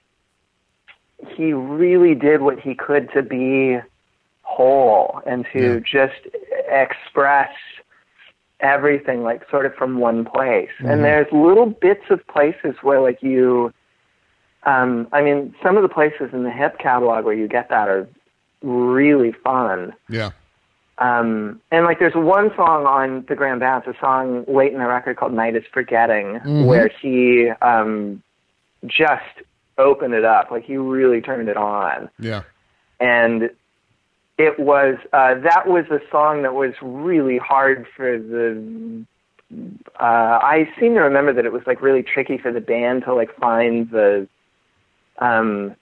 he really did what he could to be whole and to yeah. just express everything, like, sort of from one place. Mm-hmm. And there's little bits of places where, like, you, um, I mean, some of the places in the Hip catalog where you get that are really fun. Yeah. Um, and, like, there's one song on the Grand Bounce, a song late in the record called Night is Forgetting, mm-hmm. where he um, just opened it up. Like, he really turned it on. Yeah. And it was, uh, that was a song that was really hard for the, uh, I seem to remember that it was, like, really tricky for the band to, like, find the, um,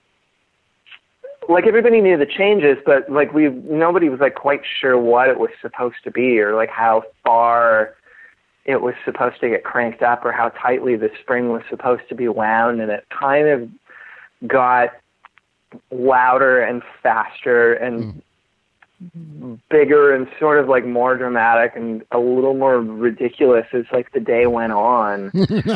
like, everybody knew the changes, but, like, we, nobody was, like, quite sure what it was supposed to be, or, like, how far it was supposed to get cranked up, or how tightly the spring was supposed to be wound, and it kind of got louder and faster and mm. bigger and sort of, like, more dramatic and a little more ridiculous as, like, the day went on.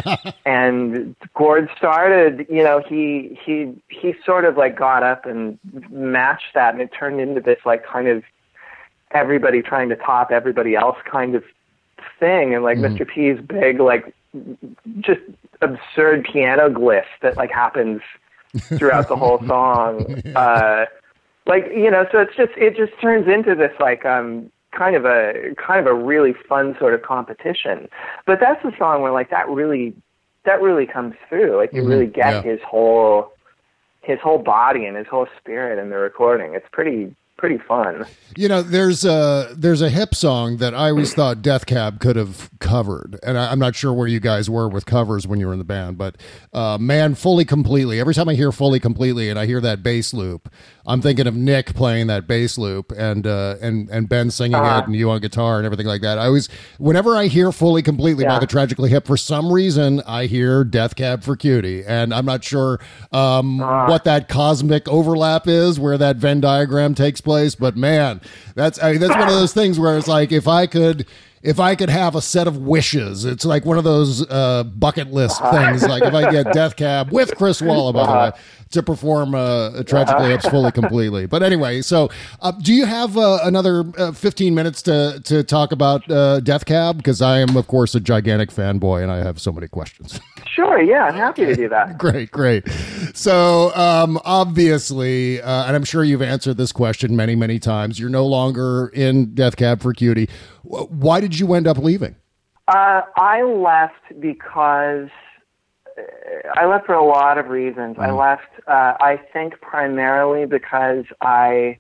And Gord started, you know, he he he sort of, like, got up and matched that, and it turned into this, like, kind of everybody trying to top everybody else kind of thing. And, like, mm. Mister P's big, like, just absurd piano glyph that, like, happens throughout the whole song. Uh, like, you know, so it's just, it just turns into this, like, um, kind of a, kind of a really fun sort of competition. But that's the song where, like, that really, that really comes through. Like, you mm-hmm. really get yeah. his whole, his whole body and his whole spirit in the recording. It's pretty, pretty fun. You know, there's a there's a Hip song that I always thought Death Cab could have covered, and I, I'm not sure where you guys were with covers when you were in the band, but uh, man, Fully Completely. Every time I hear Fully Completely and I hear that bass loop, I'm thinking of Nick playing that bass loop and uh, and and Ben singing uh-huh. it and you on guitar and everything like that. I always, whenever I hear Fully Completely yeah. by the Tragically Hip, for some reason I hear Death Cab for Cutie, and I'm not sure um, uh-huh. what that cosmic overlap is, where that Venn diagram takes place, but man, that's I mean, that's one of those things where it's like if I could. If I could have a set of wishes, it's like one of those uh, bucket list things. Like if I get Death Cab with Chris Walla, by the way, to perform uh, Tragically Hip's Fully Completely. But anyway, so uh, do you have uh, another uh, fifteen minutes to to talk about uh, Death Cab? Because I am, of course, a gigantic fanboy, and I have so many questions. Sure, yeah, I'm happy to do that. Great, great. So um, obviously, uh, and I'm sure you've answered this question many, many times, you're no longer in Death Cab for Cutie. Why did you end up leaving? Uh, I left because I left for a lot of reasons. Mm. I left, uh, I think, primarily because I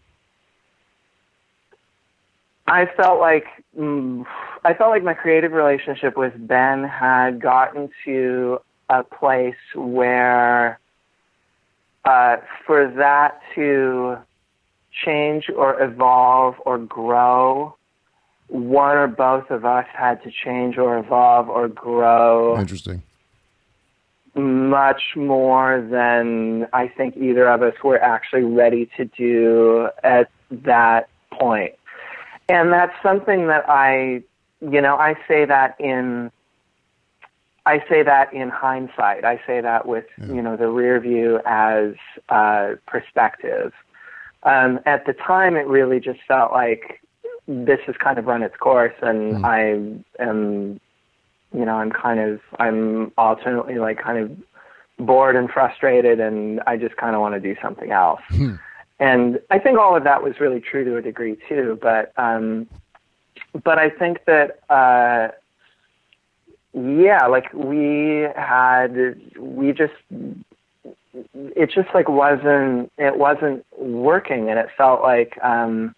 I felt like mm, I felt like my creative relationship with Ben had gotten to a place where, uh, for that to change or evolve or grow, one or both of us had to change or evolve or grow. Interesting. Much more than I think either of us were actually ready to do at that point. And that's something that I, you know, I say that in, I say that in hindsight. I say that with, yeah. you know, the rear view as uh, perspective. Um, at the time, it really just felt like this has kind of run its course, and mm. I am, you know, I'm kind of, I'm alternately like kind of bored and frustrated, and I just kind of want to do something else. Mm. And I think all of that was really true to a degree too, but, um, but I think that, uh, yeah, like we had, we just, it just like wasn't, it wasn't working, and it felt like, um,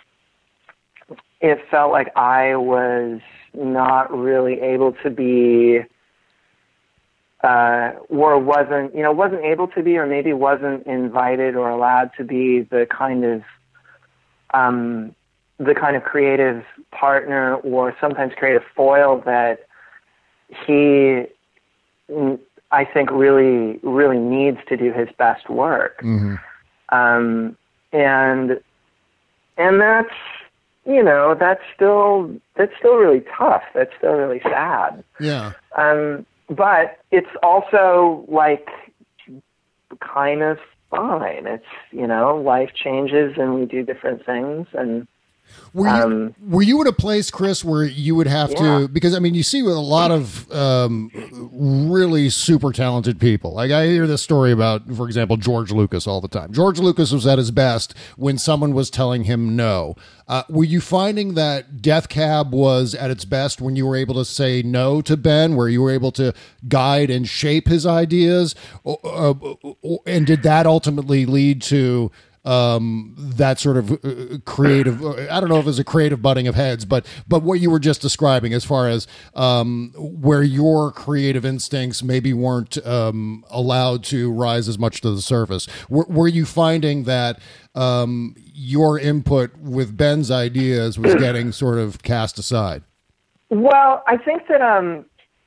it felt like I was not really able to be, uh, or wasn't, you know, wasn't able to be, or maybe wasn't invited or allowed to be the kind of, um, the kind of creative partner or sometimes creative foil that he, I think, really, really needs to do his best work. Mm-hmm. Um, and, and that's, you know, that's still, that's still really tough. That's still really sad. Yeah. Um, but it's also like kind of fine. It's, you know, life changes and we do different things. And Were you, um, were you in a place, Chris, where you would have yeah. to, because I mean, you see with a lot of um, really super talented people. Like I hear this story about, for example, George Lucas all the time. George Lucas was at his best when someone was telling him no. Uh, were you finding that Death Cab was at its best when you were able to say no to Ben, where you were able to guide and shape his ideas? Or, uh, and did that ultimately lead to um that sort of uh, creative, I don't know if it's a creative butting of heads, but but what you were just describing as far as um where your creative instincts maybe weren't um allowed to rise as much to the surface? Were, were you finding that um your input with Ben's ideas was getting sort of cast aside? Well, I think that um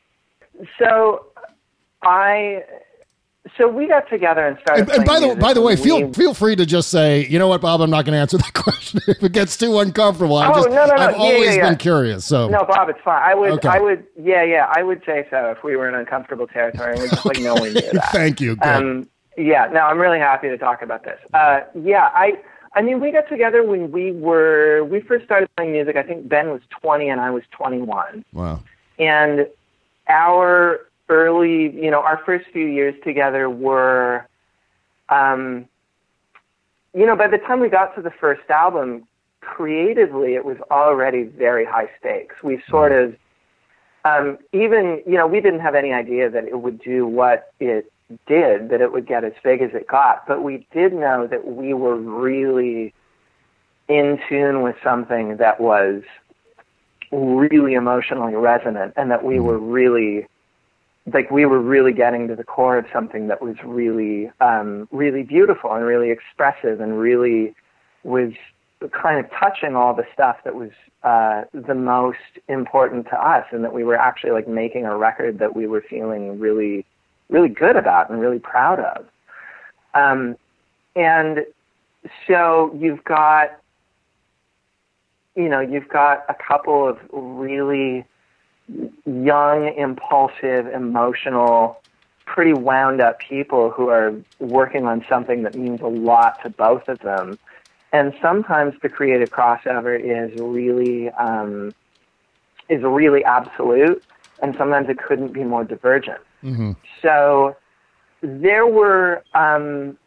so I So we got together and started. And, and by the by the way, we, feel feel free to just say, you know what, Bob, I'm not going to answer that question if it gets too uncomfortable. I'm oh just, no no no! I've yeah, always yeah, yeah. been curious. So no, Bob, it's fine. I would okay. I would yeah yeah I would say so if we were in uncomfortable territory. And we're just like nowhere near that. Thank you. Good. Um, yeah, no, I'm really happy to talk about this. Uh, yeah, I I mean we got together when we were we first started playing music. I think Ben was twenty and I was twenty-one. Wow. And our early, you know, our first few years together were, um, you know, by the time we got to the first album, creatively, it was already very high stakes. We sort of, um, even, you know, we didn't have any idea that it would do what it did, that it would get as big as it got, but we did know that we were really in tune with something that was really emotionally resonant, and that we were really like we were really getting to the core of something that was really, um, really beautiful and really expressive and really was kind of touching all the stuff that was uh, the most important to us, and that we were actually like making a record that we were feeling really, really good about and really proud of. Um, and so you've got, you know, you've got a couple of really young, impulsive, emotional, pretty wound up people who are working on something that means a lot to both of them. And sometimes the creative crossover is really, um, is really absolute, and sometimes it couldn't be more divergent. Mm-hmm. So there were, um,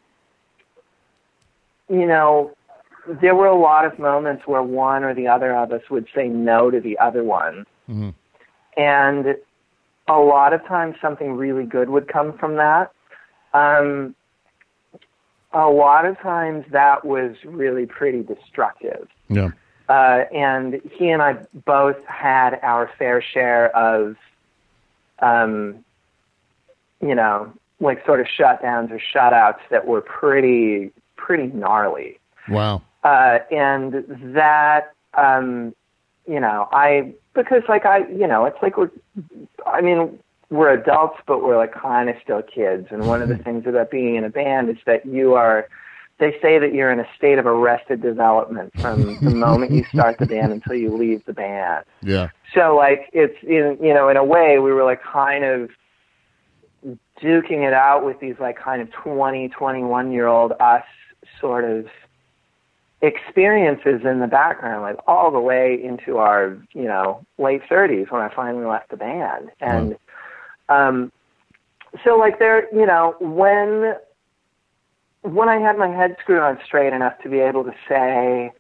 you know, there were a lot of moments where one or the other of us would say no to the other one. Mm-hmm. And a lot of times something really good would come from that. Um, a lot of times that was really pretty destructive. Yeah. Uh, and he and I both had our fair share of, um, you know, like sort of shutdowns or shutouts that were pretty, pretty gnarly. Wow. Uh, and that, um, you know, I, because like I, you know, it's like we're, I mean, we're adults, but we're like kind of still kids. And one of the things about being in a band is that you are, they say that you're in a state of arrested development from the moment you start the band until you leave the band. Yeah. So like it's, in, you know, in a way we were like kind of duking it out with these like kind of twenty, twenty-one year old us sort of experiences in the background, like all the way into our, you know, late thirties when I finally left the band. And, um, so like there, you know, when, when I had my head screwed on straight enough to be able to say,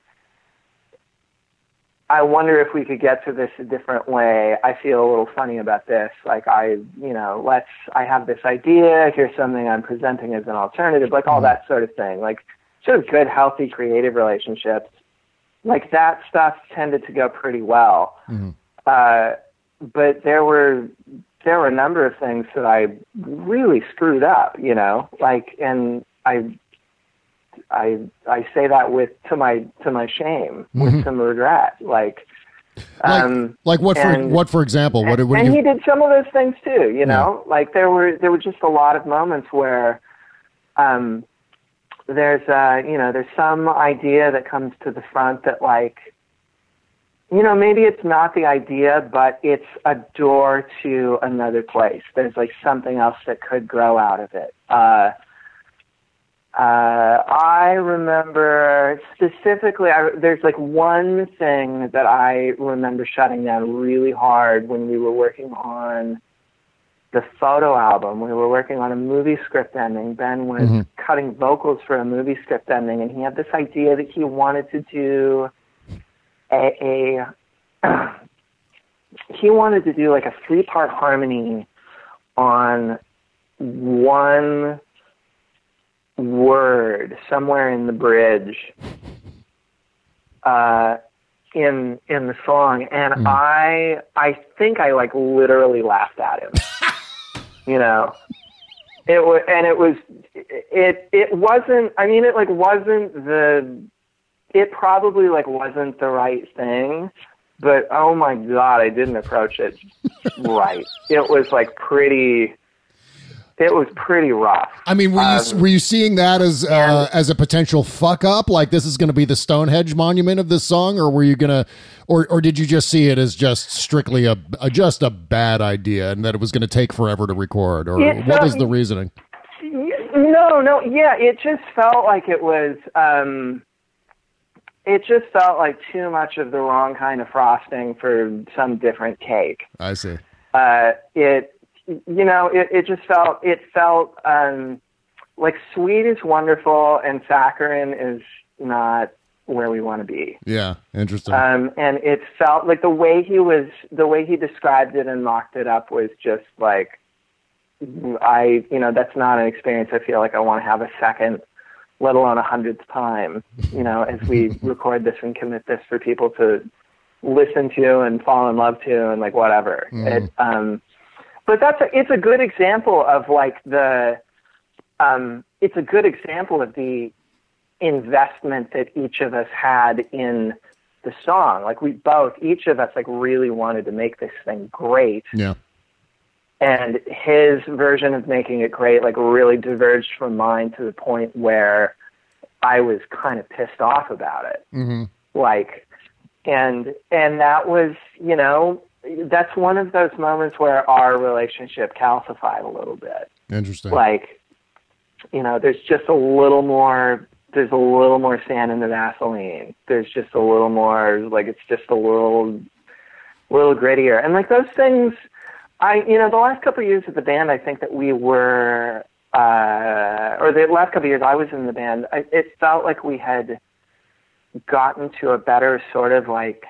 I wonder if we could get to this a different way. I feel a little funny about this. Like I, you know, let's, I have this idea. Here's something I'm presenting as an alternative, like all that sort of thing. Like sort of good, healthy, creative relationships. Like that stuff tended to go pretty well. Mm-hmm. Uh, but there were, there were a number of things that I really screwed up, you know, like, and I, I, I say that with, to my, to my shame, Mm-hmm. with some regret, like, um, like, like what, for, and, what, for example, what, what and do you... he did some of those things too, you know, yeah. Like there were, there were just a lot of moments where, um, there's, uh, you know, there's some idea that comes to the front that like, you know, maybe it's not the idea, but it's a door to another place. There's like something else that could grow out of it. Uh, uh, I remember specifically, I, there's like one thing that I remember shutting down really hard when we were working on the photo album. We were working on a movie script ending. Ben was mm-hmm. cutting vocals for a movie script ending, and he had this idea that he wanted to do a, a he wanted to do like a three-part harmony on one word somewhere in the bridge uh, in in the song, and mm. I I think I like literally laughed at him. You know, it was, and it was, it, it wasn't, I mean, it like wasn't the, it probably like wasn't the right thing, but oh my God, I didn't approach it right. It was like pretty, it was pretty rough. I mean, were you, um, were you seeing that as, uh, and, as a potential fuck up? Like this is going to be the Stonehenge monument of this song, or were you going to, or, or did you just see it as just strictly a, a just a bad idea and that it was going to take forever to record, or what was the reasoning? No, no. Yeah. It just felt like it was, um, it just felt like too much of the wrong kind of frosting for some different cake. I see. Uh, it, you know, it, it just felt, it felt, um, like sweet is wonderful and saccharine is not where we want to be. Yeah. Interesting. Um, and it felt like the way he was, the way he described it and mocked it up was just like, I, you know, that's not an experience I feel like I want to have a second, let alone a hundredth time, you know, as we record this and commit this for people to listen to and fall in love to and like whatever. Mm. It, um, but that's a, it's a good example of like the, um, it's a good example of the investment that each of us had in the song. Like we both, each of us like really wanted to make this thing great. Yeah. And his version of making it great, like really diverged from mine to the point where I was kind of pissed off about it. Mm-hmm. Like, and, and that was, you know, that's one of those moments where our relationship calcified a little bit. Interesting. Like, you know, there's just a little more, there's a little more sand in the Vaseline. There's just a little more, like, it's just a little, little grittier. And like those things, I, you know, the last couple of years of the band, I think that we were, uh, or the last couple of years I was in the band, I, it felt like we had gotten to a better sort of like,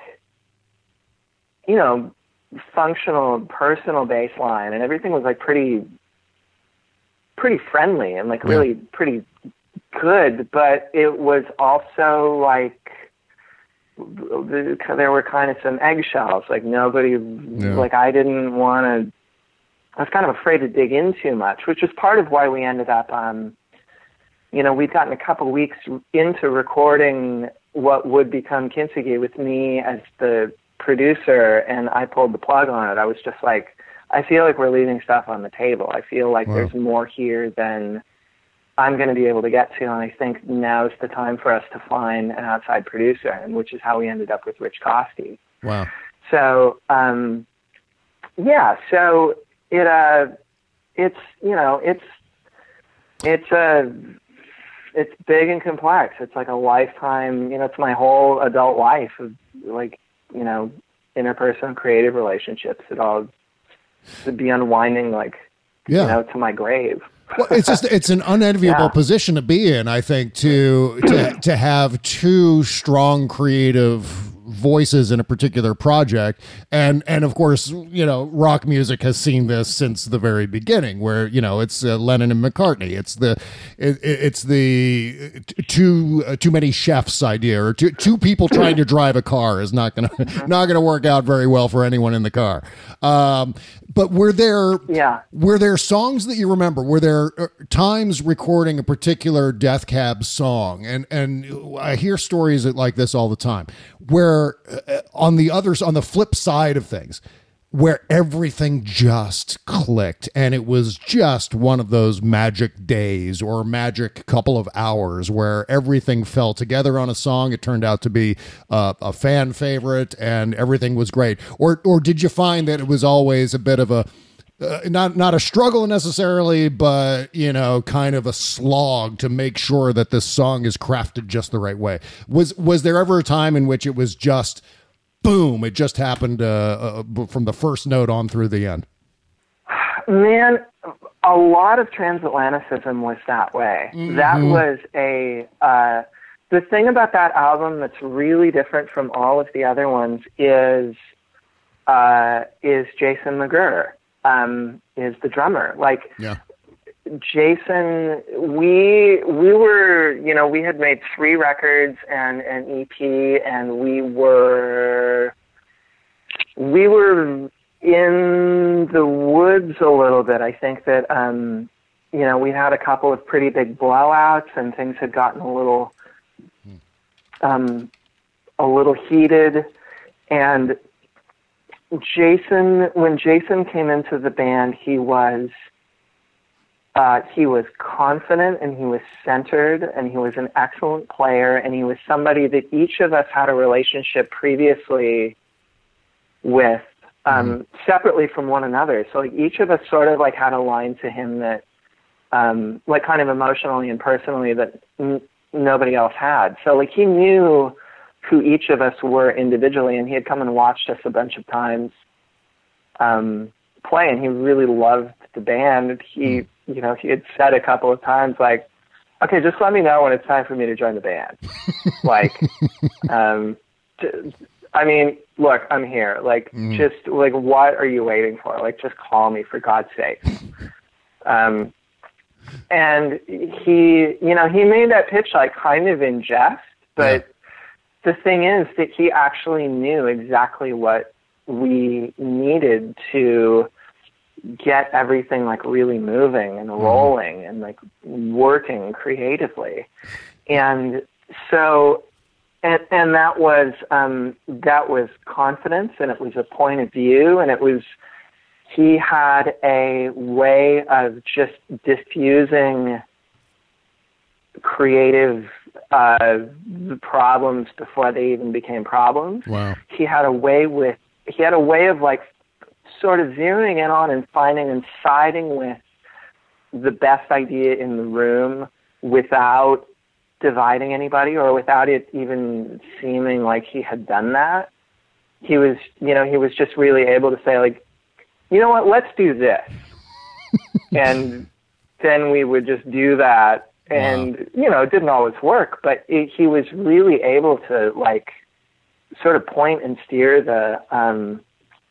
you know, functional, personal baseline, and everything was like pretty, pretty friendly and like really yeah. pretty good. But it was also like there were kind of some eggshells. Like nobody, yeah. like I didn't want to. I was kind of afraid to dig in too much, which was part of why we ended up. Um, you know, we'd gotten a couple weeks into recording what would become Kintsugi with me as the producer, and I pulled the plug on it. I was just like, I feel like we're leaving stuff on the table. I feel like wow. there's more here than I'm going to be able to get to, and I think now's the time for us to find an outside producer, and which is how we ended up with Rich Kosky. Wow. So, um, yeah, so it, uh, it's, you know, it's, it's a, it's big and complex. It's like a lifetime, you know, it's my whole adult life of like, you know, interpersonal creative relationships. It all to be unwinding, like, yeah. you know, to my grave. Well, it's just, it's an unenviable yeah. position to be in, I think, to, to, to have two strong creative voices in a particular project. And, and of course, you know, rock music has seen this since the very beginning, where, you know, it's uh, Lennon and McCartney. It's the, it, it's the too, uh, too many chefs idea, or two, two people trying to drive a car is not going to, not going to work out very well for anyone in the car. Um, but were there, yeah. were there songs that you remember? Were there times recording a particular Death Cab song? And, and I hear stories like this all the time, where uh, on the others, on the flip side of things, where everything just clicked and it was just one of those magic days or magic couple of hours where everything fell together on a song. It turned out to be uh, a fan favorite and everything was great. Or, or did you find that it was always a bit of a, uh, not, not a struggle necessarily, but, you know, kind of a slog to make sure that this song is crafted just the right way? Was, was there ever a time in which it was just, boom, it just happened uh, uh, from the first note on through the end? Man, a lot of Transatlanticism was that way. Mm-hmm. That was a, uh, the thing about that album that's really different from all of the other ones is, uh, is Jason McGurr, um, is the drummer. Like, yeah. Jason, we we were, you know, we had made three records and an E P, and we were we were in the woods a little bit. I think that, um, you know, we had a couple of pretty big blowouts, and things had gotten a little um, a little heated. And Jason, when Jason came into the band, he was. Uh, he was confident and he was centered and he was an excellent player, and he was somebody that each of us had a relationship previously with, um, mm-hmm. separately from one another. So like each of us sort of like had a line to him that, um, like kind of emotionally and personally that n- nobody else had. So like he knew who each of us were individually, and he had come and watched us a bunch of times um, play, and he really loved the band. He, mm-hmm. you know, he had said a couple of times, like, okay, just let me know when it's time for me to join the band. like, um, t- I mean, look, I'm here. Like, mm. just, like, what are you waiting for? Like, just call me, for God's sake. Um, and he, you know, he made that pitch, like, kind of in jest, but yeah. the thing is that he actually knew exactly what we needed to get everything like really moving and rolling and like working creatively. And so, and, and that was, um, that was confidence, and it was a point of view, and it was, he had a way of just diffusing creative uh, the problems before they even became problems. Wow. He had a way with, he had a way of like sort of zeroing in on and finding and siding with the best idea in the room without dividing anybody or without it even seeming like he had done that. He was, you know, he was just really able to say like, you know what, let's do this. And then we would just do that. And, wow. you know, it didn't always work, but it, he was really able to like sort of point and steer the, um,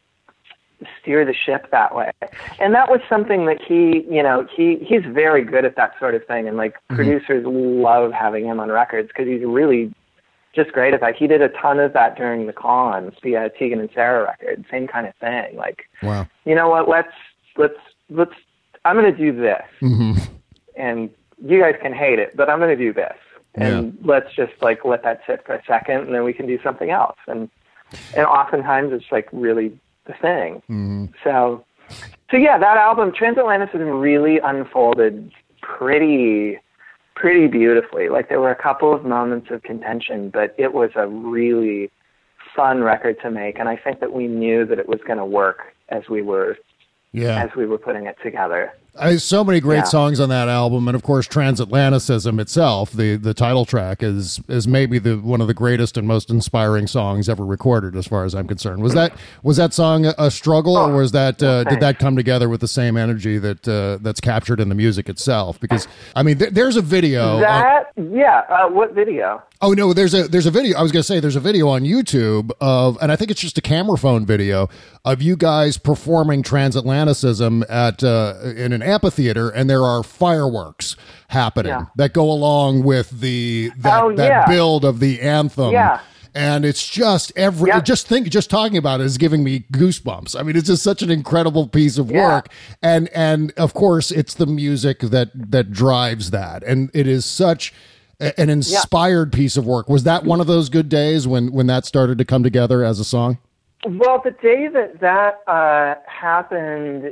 steer the ship that way. And that was something that he, you know, he, he's very good at that sort of thing. And like mm-hmm. producers love having him on records because he's really just great at that. He did a ton of that during the Cons, the uh, Tegan and Sarah record, same kind of thing. Like, wow. you know what, let's, let's, let's, I'm going to do this. Mm-hmm. And you guys can hate it, but I'm going to do this. And yeah. let's just like let that sit for a second and then we can do something else. And, and oftentimes it's like really the thing. Mm-hmm. So, so yeah, that album, Transatlanticism, really unfolded pretty, pretty beautifully. Like there were a couple of moments of contention, but it was a really fun record to make. And I think that we knew that it was going to work as we were, yeah. as we were putting it together. I, so many great yeah. songs on that album, and of course, Transatlanticism itself, the, the title track, is is maybe the one of the greatest and most inspiring songs ever recorded, as far as I'm concerned. Was that was that song a, a struggle, oh, or was that uh, did that come together with the same energy that uh, that's captured in the music itself? Because I mean, th- there's a video. That on, yeah, uh, what video? Oh no, there's a there's a video. I was going to say there's a video on YouTube of, and I think it's just a camera phone video of you guys performing Transatlanticism at uh, in an amphitheater, and there are fireworks happening yeah. that go along with the that, oh, that yeah. build of the anthem. Yeah. And it's just every yep. just think just talking about it is giving me goosebumps. I mean, it's just such an incredible piece of yeah. work. And and of course, it's the music that that drives that. And it is such an inspired yeah. piece of work. Was that one of those good days when when that started to come together as a song? Well, the day that that uh, happened,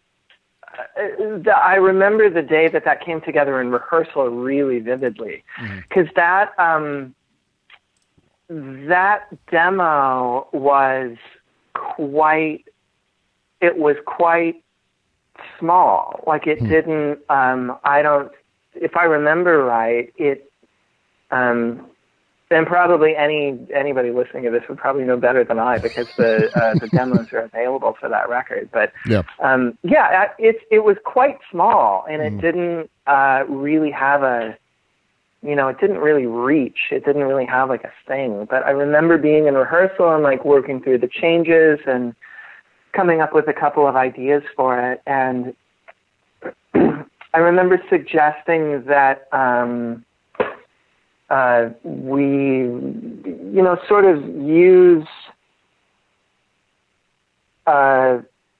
uh, the, I remember the day that that came together in rehearsal really vividly, because mm-hmm. that um, that demo was quite. It was quite small. Like it mm-hmm. didn't. Um, I don't. If I remember right, it. Um, and probably any anybody listening to this would probably know better than I because the uh, the demos are available for that record. But yeah, um, yeah, it it was quite small, and it mm. didn't uh, really have a, you know, it didn't really reach. It didn't really have like a thing. But I remember being in rehearsal and like working through the changes and coming up with a couple of ideas for it. And I remember suggesting that. Um, Uh, we, you know, sort of use uh,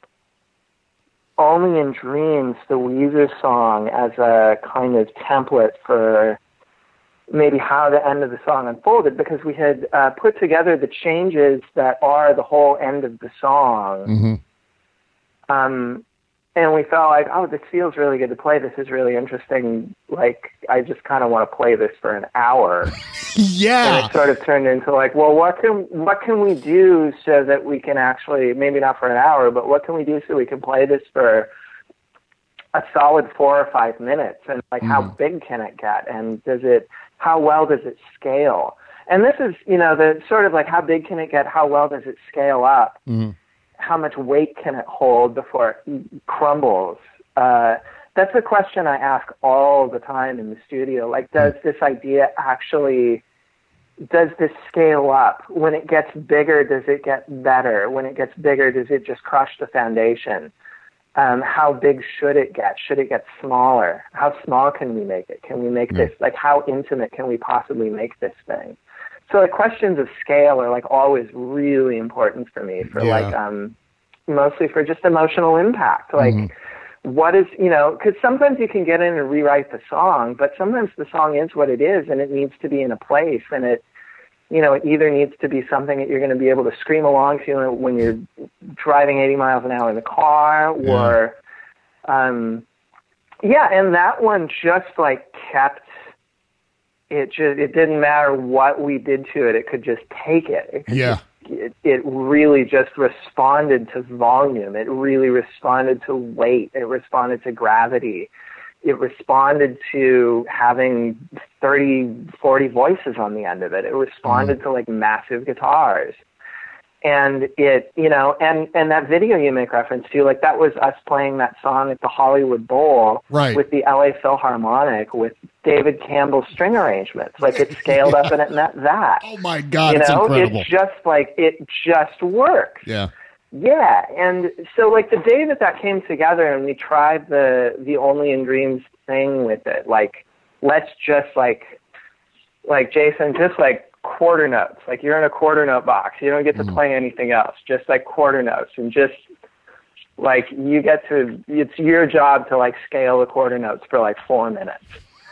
Only in Dreams, the Weezer song, as a kind of template for maybe how the end of the song unfolded, because we had uh, put together the changes that are the whole end of the song. Mm-hmm. Um, And we felt like, oh, this feels really good to play. This is really interesting. Like, I just kind of want to play this for an hour. Yeah. And it sort of turned into like, well, what can what can we do so that we can actually, maybe not for an hour, but what can we do so we can play this for a solid four or five minutes? And like, mm. how big can it get? And does it, how well does it scale? And this is, you know, the sort of like, how big can it get? How well does it scale up? Mm. How much weight can it hold before it crumbles? Uh, that's a question I ask all the time in the studio. Like, does this idea actually, does this scale up? When it gets bigger, does it get better? When it gets bigger, does it just crush the foundation? Um, how big should it get? Should it get smaller? How small can we make it? Can we make this, like, how intimate can we possibly make this thing? So the questions of scale are like always really important for me for yeah. like, um, mostly for just emotional impact. Like mm-hmm. what is, you know, cause sometimes you can get in and rewrite the song, but sometimes the song is what it is and it needs to be in a place, and it, you know, it either needs to be something that you're going to be able to scream along to when you're driving eighty miles an hour in the car yeah. or, um, yeah. And that one just like kept, it just it didn't matter what we did to it; it could just take it. It could Yeah. just, it, it really just responded to volume. It really responded to weight. It responded to gravity. It responded to having thirty, forty voices on the end of it. It responded mm. to like massive guitars. And it, you know, and, and that video you make reference to, like that was us playing that song at the Hollywood Bowl right. with the L A Philharmonic with David Campbell's string arrangements. Like it scaled up and it met that. Oh my God, you it's know? incredible. It just like, it just worked. Yeah. Yeah. And so like the day that that came together and we tried the, the Only in Dreams thing with it, like, let's just like, like Jason, just like, quarter notes, like you're in a quarter note box. You don't get to mm. play anything else, just like quarter notes, and just like you get to, it's your job to like scale the quarter notes for like four minutes.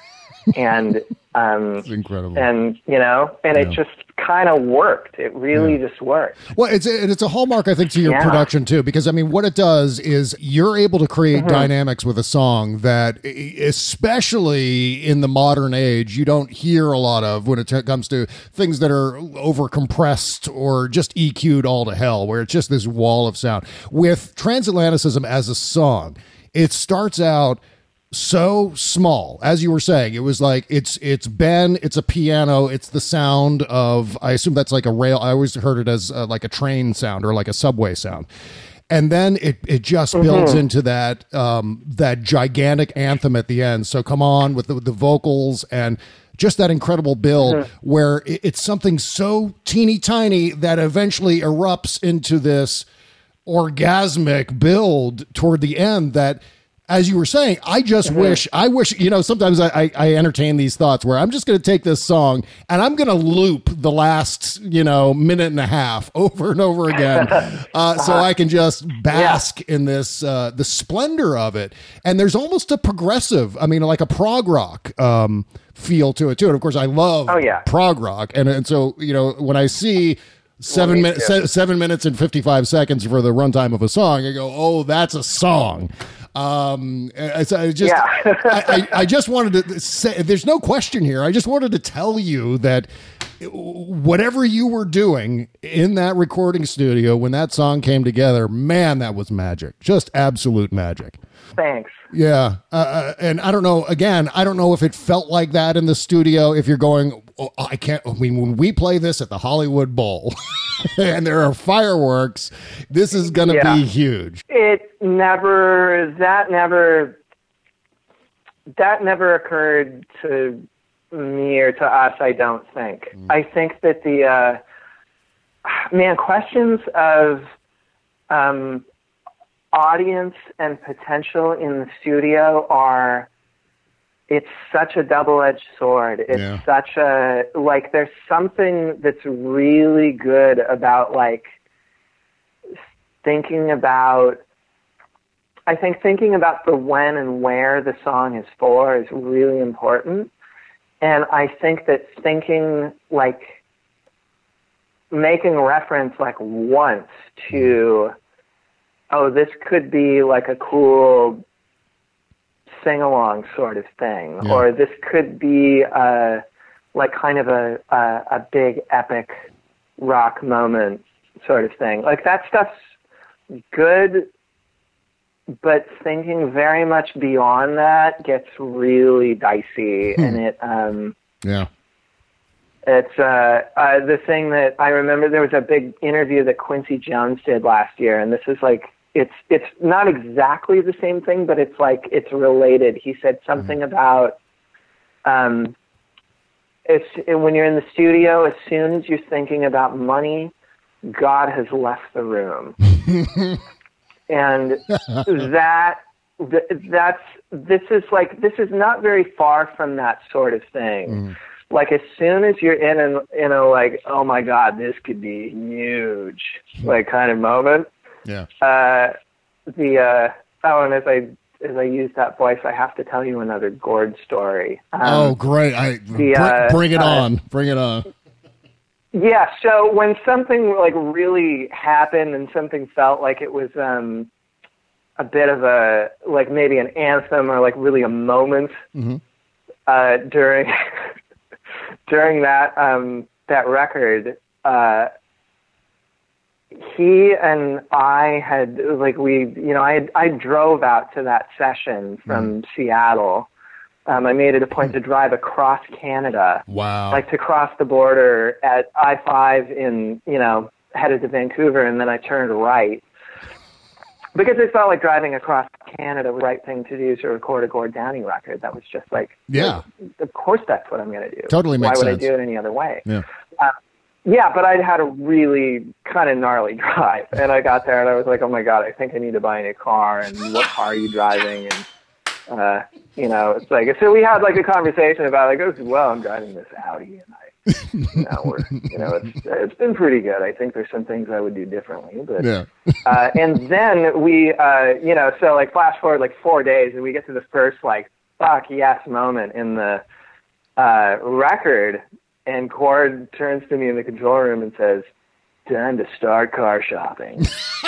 And um it's incredible. And you know, and yeah. it just kind of worked. It really yeah. just worked. Well, it's a, it's a hallmark, I think, to your yeah. production too, because I mean, what it does is you're able to create mm-hmm. dynamics with a song that, especially in the modern age, you don't hear a lot of when it comes to things that are over compressed or just E Q'd all to hell, where it's just this wall of sound. With Transatlanticism as a song, it starts out so small, as you were saying. It was like it's it's Ben, it's a piano, it's the sound of, I assume that's like a rail. I always heard it as uh, like a train sound or like a subway sound, and then it it just mm-hmm. builds into that um, that gigantic anthem at the end. So come on with the, the vocals and just that incredible build mm-hmm. where it, it's something so teeny tiny that eventually erupts into this orgasmic build toward the end that, as you were saying, I just mm-hmm. wish, I wish, you know, sometimes I, I, I entertain these thoughts where I'm just going to take this song and I'm going to loop the last, you know, minute and a half over and over again uh, so I can just bask yeah. in this, uh, the splendor of it. And there's almost a progressive, I mean, like a prog rock um, feel to it too. And of course, I love oh, yeah. prog rock. And, and so, you know, when I see seven, well, min- se- seven minutes and fifty-five seconds for the runtime of a song, I go, oh, that's a song. Um, I, I just, yeah. I, I, I just wanted to say, there's no question here. I just wanted to tell you that whatever you were doing in that recording studio when that song came together, man, that was magic. Just absolute magic. Thanks. Yeah. Uh, and I don't know, again, I don't know if it felt like that in the studio, if you're going, oh, I can't, I mean, when we play this at the Hollywood Bowl and there are fireworks, this is going to yeah. be huge. It never, that never, that never occurred to me or to us, I don't think. Mm. I think that the, uh, man, questions of, um, audience and potential in the studio are, it's such a double-edged sword. It's yeah. such a, like, there's something that's really good about, like, thinking about, I think thinking about the when and where the song is for is really important. And I think that thinking, like, making reference, like, once to, oh, this could be like a cool sing-along sort of thing, yeah. or this could be uh, like kind of a, a a big epic rock moment sort of thing. Like that stuff's good, but thinking very much beyond that gets really dicey, hmm. and it um, yeah. It's uh, uh, the thing that I remember. There was a big interview that Quincy Jones did last year, and this is like, it's it's not exactly the same thing, but it's like, it's related. He said something mm-hmm. about um, it's, when you're in the studio, as soon as you're thinking about money, God has left the room. And that that's this is like, this is not very far from that sort of thing. Mm. Like, as soon as you're in a, in a, like, oh my God, this could be huge, like, kind of moment. Yeah. Uh, the, uh, oh, and as I, as I use that voice, I have to tell you another Gord story. Um, oh, great. I, the, br- uh, bring it uh, on. Bring it on. Yeah. So when something, like, really happened and something felt like it was, um, a bit of a, like, maybe an anthem or, like, really a moment, mm-hmm. uh, during... during that um, that record, uh, he and I had like we, you know, I had, I drove out to that session from mm. Seattle. Um, I made it a point to drive across Canada. Wow! Like to cross the border at I five in, you know, headed to Vancouver, and then I turned right. Because it felt like driving across Canada was the right thing to do to record a Gord Downie record. That was just like, yeah, of course that's what I'm going to do. Totally makes sense. Why would I do it any other way? Yeah, uh, yeah. But I'd had a really kind of gnarly drive, and I got there and I was like, oh my god, I think I need to buy a new car. And what car are you driving? And uh, you know, it's like so we had like a conversation about like, oh, well, I'm driving this Audi, and I. you know, we're, you know, it's it's been pretty good. I think there's some things I would do differently, but yeah. uh, and then we, uh, you know, so like flash forward like four days, and we get to the first like fuck yes moment in the uh, record, and Gord turns to me in the control room and says, "Time to start car shopping."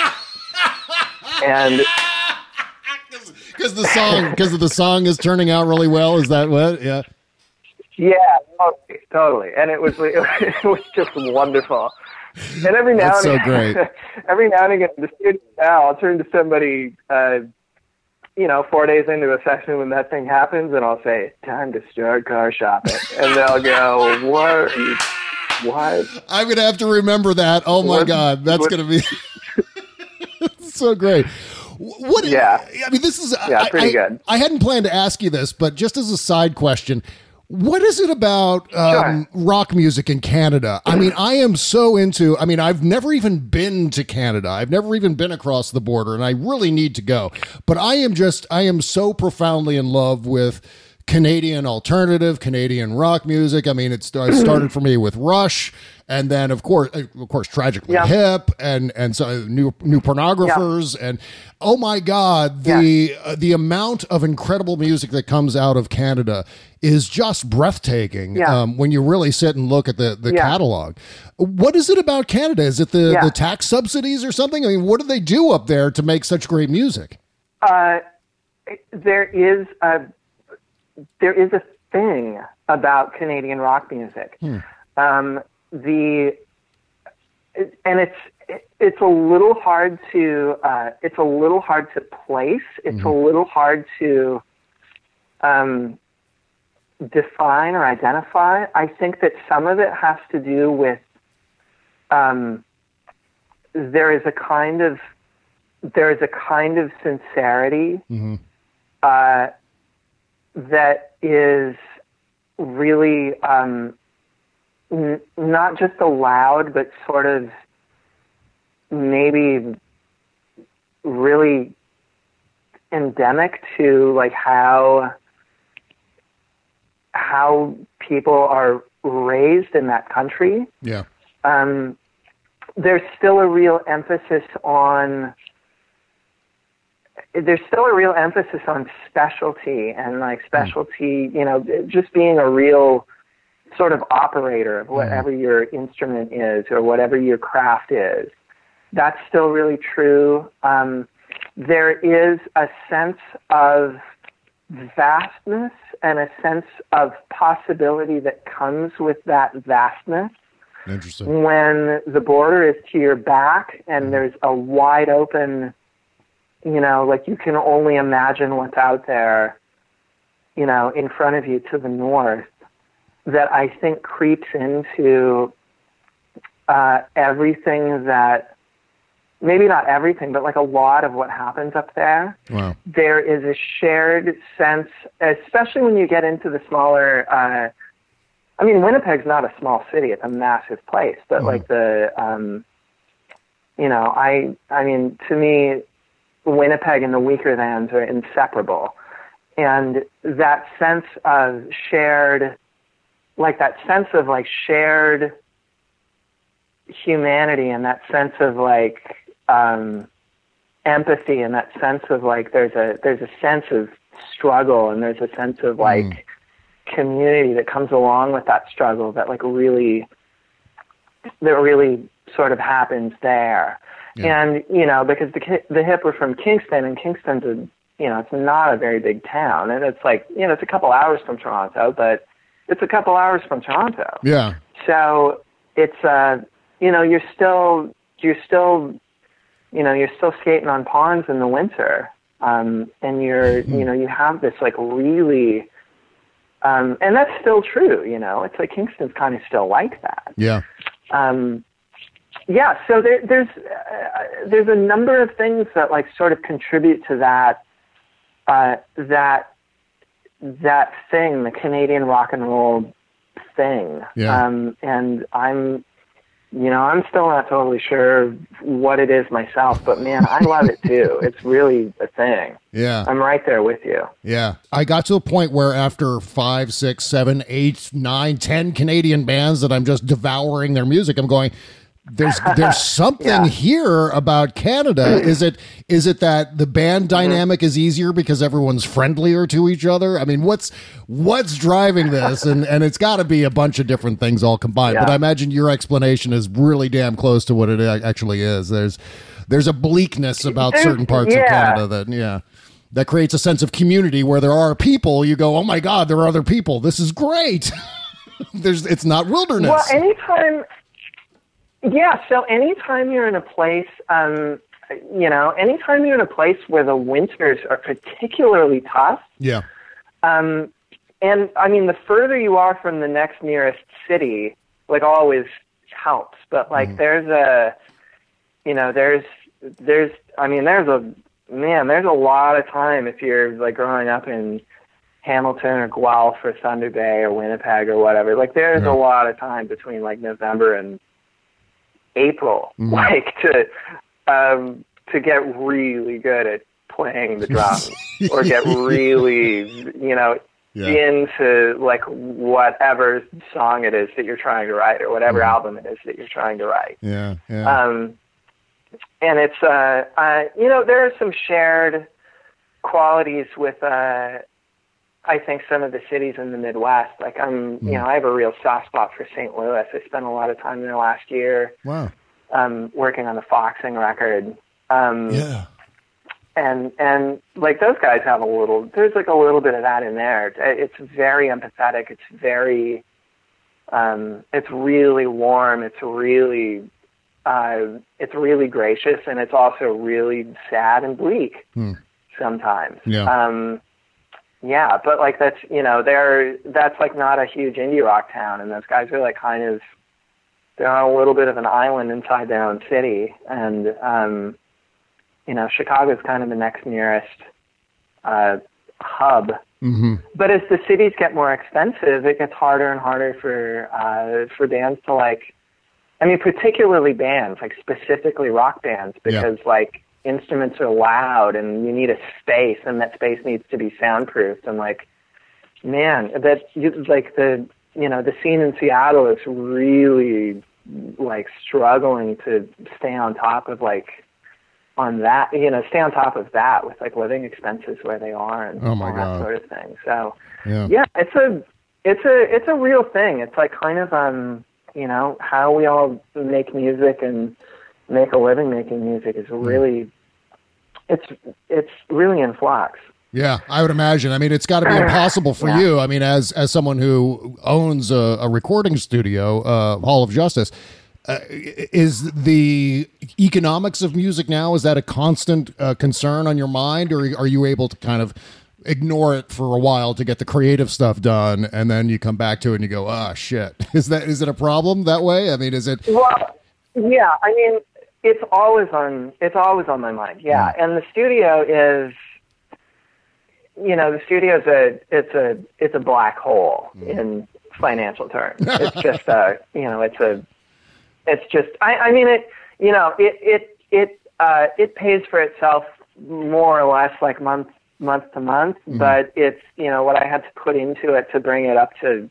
And because the song, because the song is turning out really well. Is that what? Yeah. Yeah, totally, totally, and it was it was just wonderful. And every now That's and so great. every now and again, the studio now, I'll turn to somebody, uh, you know, four days into a session when that thing happens, and I'll say, "Time to start car shopping," and they'll go, "What? What?" I'm gonna have to remember that. Oh my what, god, that's what? gonna be so great. What? Yeah, I mean, this is yeah, I, pretty I, good. I hadn't planned to ask you this, but just as a side question. What is it about um, sure. rock music in Canada? I mean, I am so into, I mean, I've never even been to Canada. I've never even been across the border, and I really need to go. But I am just, I am so profoundly in love with Canadian alternative, Canadian rock music. I mean, it started for me with Rush, and then of course, of course, Tragically yeah. Hip, and and so new new pornographers, yeah. and oh my God, the yeah. uh, the amount of incredible music that comes out of Canada is just breathtaking. Yeah. Um, when you really sit and look at the the yeah. catalog. What is it about Canada? Is it the yeah. the tax subsidies or something? I mean, what do they do up there to make such great music? Uh, there is a. There is a thing about Canadian rock music. Hmm. Um, the and it's it's a little hard to uh, it's a little hard to place. It's mm-hmm. a little hard to um, define or identify. I think that some of it has to do with um, there is a kind of there is a kind of sincerity. Mm-hmm. Uh, that is really um, n- not just allowed, but sort of maybe really endemic to like how how people are raised in that country. Yeah. Um, there's still a real emphasis on there's still a real emphasis on specialty and like specialty, mm. you know, just being a real sort of operator of whatever mm. your instrument is or whatever your craft is. That's still really true. Um, there is a sense of vastness and a sense of possibility that comes with that vastness. Interesting. When the border is to your back and mm. there's a wide open, you know, like you can only imagine what's out there, you know, in front of you to the north, that I think creeps into uh, everything that, maybe not everything, but like a lot of what happens up there. Wow. There is a shared sense, especially when you get into the smaller, uh, I mean, Winnipeg's not a small city, it's a massive place, but mm. like the, um, you know, I, I mean, to me, Winnipeg and the weaker thans are inseparable. And that sense of shared, like that sense of like shared humanity and that sense of like um, empathy and that sense of like there's a there's a sense of struggle and there's a sense of like mm. community that comes along with that struggle that like really that really sort of happens there. Yeah. And, you know, because the the Hip were from Kingston, and Kingston's a, you know, it's not a very big town. And it's like, you know, it's a couple hours from Toronto, but it's a couple hours from Toronto. Yeah. So it's uh, you know, you're still you're still you know, you're still skating on ponds in the winter. Um, and you're, you know, you have this like really, um, and that's still true, you know, it's like Kingston's kind of still like that. Yeah. Um, yeah. So there, there's, uh, there's a number of things that like sort of contribute to that, uh, that, that thing, the Canadian rock and roll thing. Yeah. Um, and I'm, you know, I'm still not totally sure what it is myself, but man, I love it too. It's really a thing. Yeah. I'm right there with you. Yeah. I got to a point where after five, six, seven, eight, nine, ten Canadian bands that I'm just devouring their music, I'm going, there's there's something Yeah. here about Canada. Is it is it that the band dynamic is easier because everyone's friendlier to each other? I mean, what's what's driving this? And and it's got to be a bunch of different things all combined. Yeah. But I imagine your explanation is really damn close to what it actually is. There's there's a bleakness about There's- certain parts yeah. of Canada that yeah. That creates a sense of community where there are people. You go, oh my God, there are other people. This is great. There's, it's not wilderness. Well, anytime, yeah. So anytime you're in a place, um, you know, anytime you're in a place where the winters are particularly tough, yeah, um, and I mean, the further you are from the next nearest city, like always helps. But like, Mm-hmm. there's a, you know, there's, there's, I mean, there's a man, there's a lot of time if you're like growing up in Hamilton or Guelph or Thunder Bay or Winnipeg or whatever. Like, there's Yeah. a lot of time between like November and April, Mhm. like to um, to get really good at playing the drums or get really, you know, Yeah. into like whatever song it is that you're trying to write or whatever Mhm. album it is that you're trying to write. yeah, yeah. Um, and it's, uh, uh, you know, there are some shared qualities with, uh, I think, some of the cities in the Midwest. Like, I'm, you know, I have a real soft spot for Saint Louis. I spent a lot of time there last year, Wow. um, working on the Foxing record. Um, Yeah. and, and like those guys have a little, there's like a little bit of that in there. It's very empathetic. It's very, um, it's really warm. It's really, uh, it's really gracious, and it's also really sad and bleak Hmm. sometimes. Yeah. Um, yeah, but like that's, you know, they're, that's like not a huge indie rock town, and those guys are like kind of, they're on a little bit of an island inside their own city. And, um, you know, Chicago's kind of the next nearest, uh, hub. Mm-hmm. But as the cities get more expensive, it gets harder and harder for, uh, for bands to like, I mean, particularly bands, like specifically rock bands, because Yeah. like instruments are loud and you need a space, and that space needs to be soundproofed. And like, man, that you, like the, you know, the scene in Seattle is really like struggling to stay on top of like, on that, you know, stay on top of that with like living expenses where they are and Oh my all God. that sort of thing. So Yeah. yeah, it's a, it's a, it's a real thing. It's like kind of, um, you know, how we all make music and make a living making music is really, it's, it's really in flux. Yeah, I would imagine. I mean, it's got to be impossible for Yeah. you. I mean, as as someone who owns a, a recording studio, uh, Hall of Justice, uh, is the economics of music now, is that a constant uh, concern on your mind, or are you able to kind of ignore it for a while to get the creative stuff done, and then you come back to it and you go, ah, shit. Is that is it a problem that way? I mean, is it? Well, yeah, I mean, it's always on, it's always on my mind. Yeah. And the studio is, you know, the studio's a, it's a, it's a black hole in financial terms. It's just a, you know, it's a, it's just, I, I mean, it, you know, it, it, it, uh, it pays for itself more or less like month, month to month, Mhm. but it's, you know, what I had to put into it to bring it up to,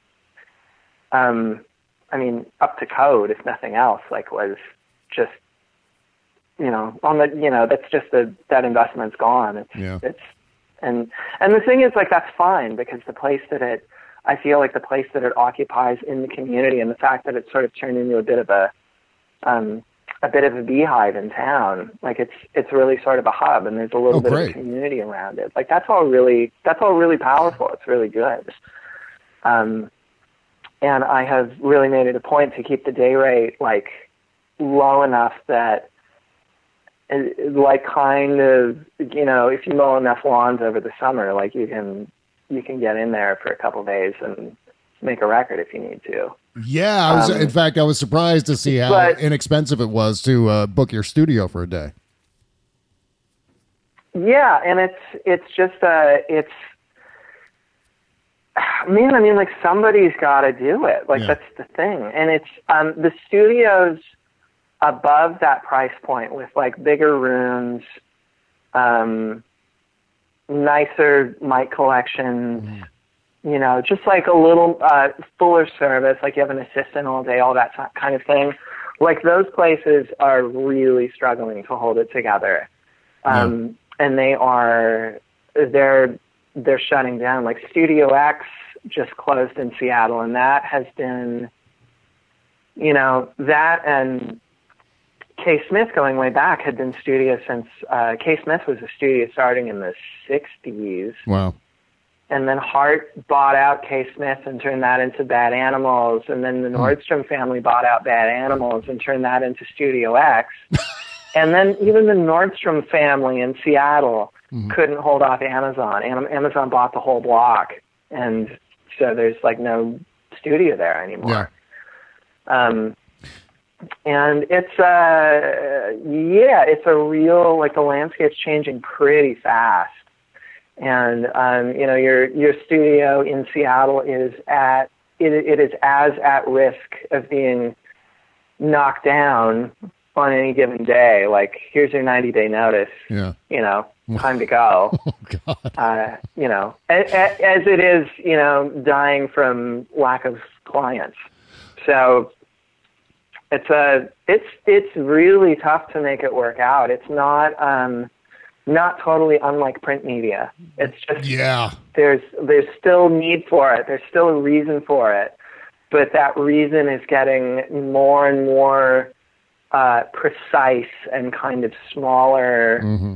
um, I mean, up to code, if nothing else, like was just, you know, on the, you know, that's just the, that investment's gone. It's, Yeah. it's, and, and the thing is, like, that's fine, because the place that it, I feel like the place that it occupies in the community, and the fact that it's sort of turned into a bit of a, um, a bit of a beehive in town, like it's, it's really sort of a hub, and there's a little Oh, bit great. of a community around it. Like, that's all really, that's all really powerful. It's really good. Um, and I have really made it a point to keep the day rate like low enough that, like, kind of, you know, if you mow enough lawns over the summer, like you can you can get in there for a couple of days and make a record if you need to. Yeah, I was, um, in fact, I was surprised to see how but, inexpensive it was to uh, book your studio for a day. Yeah, and it's it's just uh it's man, I mean, like, somebody's got to do it. Like, yeah. That's the thing, and it's um the studios above that price point with like bigger rooms, um, nicer mic collections. Mm. You know, just like a little uh, fuller service, like you have an assistant all day, all that kind of thing. Like, those places are really struggling to hold it together. Um, yeah. And they are, they're, they're shutting down. Like, Studio X just closed in Seattle, and that has been, you know, that and K. Smith going way back had been studios since, uh, K. Smith was a studio starting in the sixties. Wow. And then Hart bought out K. Smith and turned that into Bad Animals. And then the Nordstrom family bought out Bad Animals and turned that into Studio X. And then even the Nordstrom family in Seattle mm-hmm. couldn't hold off Amazon. Amazon bought the whole block. And so there's like no studio there anymore. Yeah. Um, and it's, uh, yeah, it's a real, like, the landscape's changing pretty fast. And, um, you know, your your studio in Seattle is at, it, it is as at risk of being knocked down on any given day. Like, here's your ninety-day notice, yeah. you know, time to go. Oh, God. Uh, you know, as, as it is, you know, dying from lack of clients. So it's a, it's, it's really tough to make it work out. It's not, um, not totally unlike print media. It's just, yeah. there's there's still need for it. There's still a reason for it. But that reason is getting more and more uh, precise and kind of smaller mm-hmm.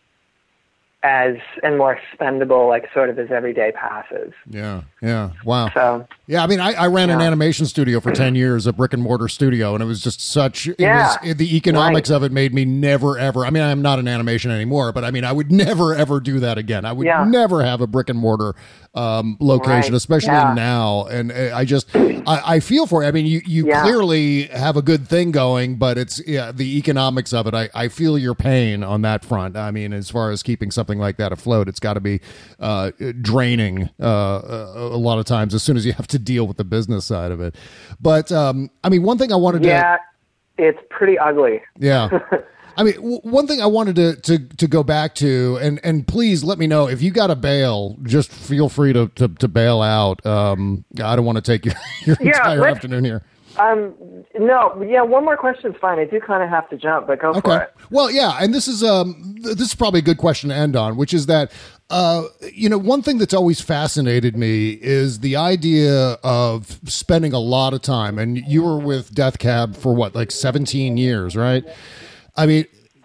as and more expendable, like, sort of as every day passes. Yeah, yeah. Wow. So, yeah, I mean, I, I ran yeah. an animation studio for ten years, a brick and mortar studio, and it was just such, it yeah. was, the economics right. of it made me never, ever, I mean, I'm not in animation anymore, but I mean, I would never, ever do that again. I would yeah. never have a brick and mortar um, location, right. especially yeah. now. And I just, I, I feel for it. I mean, you, you yeah. clearly have a good thing going, but it's, yeah, the economics of it, I, I feel your pain on that front. I mean, as far as keeping something like that afloat, it's got to be uh, draining uh, a lot of times as soon as you have to deal with the business side of it. But um, I mean, one thing I wanted yeah, to, yeah, it's pretty ugly. Yeah. I mean, w- one thing I wanted to, to, to go back to, and, and please let me know if you got to bail, just feel free to, to, to bail out. Um, I don't want to take your, your yeah, entire afternoon here. Um, no, yeah, one more question is fine. I do kind of have to jump, but go okay. for it. Well, yeah, and this is um, this is probably a good question to end on, which is that, uh, you know, one thing that's always fascinated me is the idea of spending a lot of time, and you were with Death Cab for what, like seventeen years, right? I mean,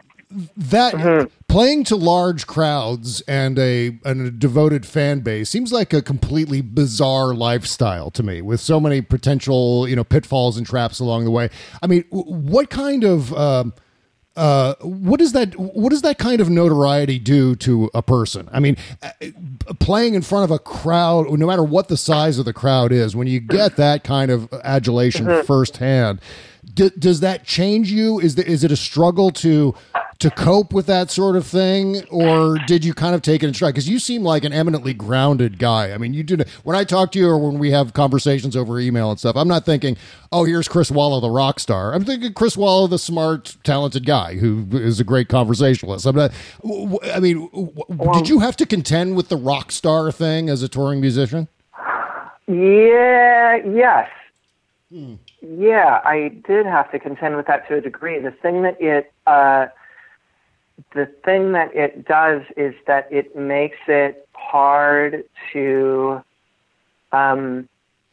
that mm-hmm. playing to large crowds and a, and a devoted fan base seems like a completely bizarre lifestyle to me, with so many potential, you know, pitfalls and traps along the way. I mean, what kind of um, uh, what does that what does that kind of notoriety do to a person? I mean, playing in front of a crowd, no matter what the size of the crowd is, when you get that kind of adulation mm-hmm. firsthand, d- does that change you? Is the, is it a struggle to to cope with that sort of thing, or did you kind of take it in stride? Because you seem like an eminently grounded guy. I mean, you did. When I talk to you, or when we have conversations over email and stuff, I'm not thinking, oh, here's Chris Wallow, the rock star. I'm thinking Chris Wallow, the smart, talented guy who is a great conversationalist. I'm not. I mean, did you have to contend with the rock star thing as a touring musician? Yeah. Yes. Hmm. Yeah, I did have to contend with that to a degree. The thing that it. Uh, The thing that it does is that it makes it hard to, um,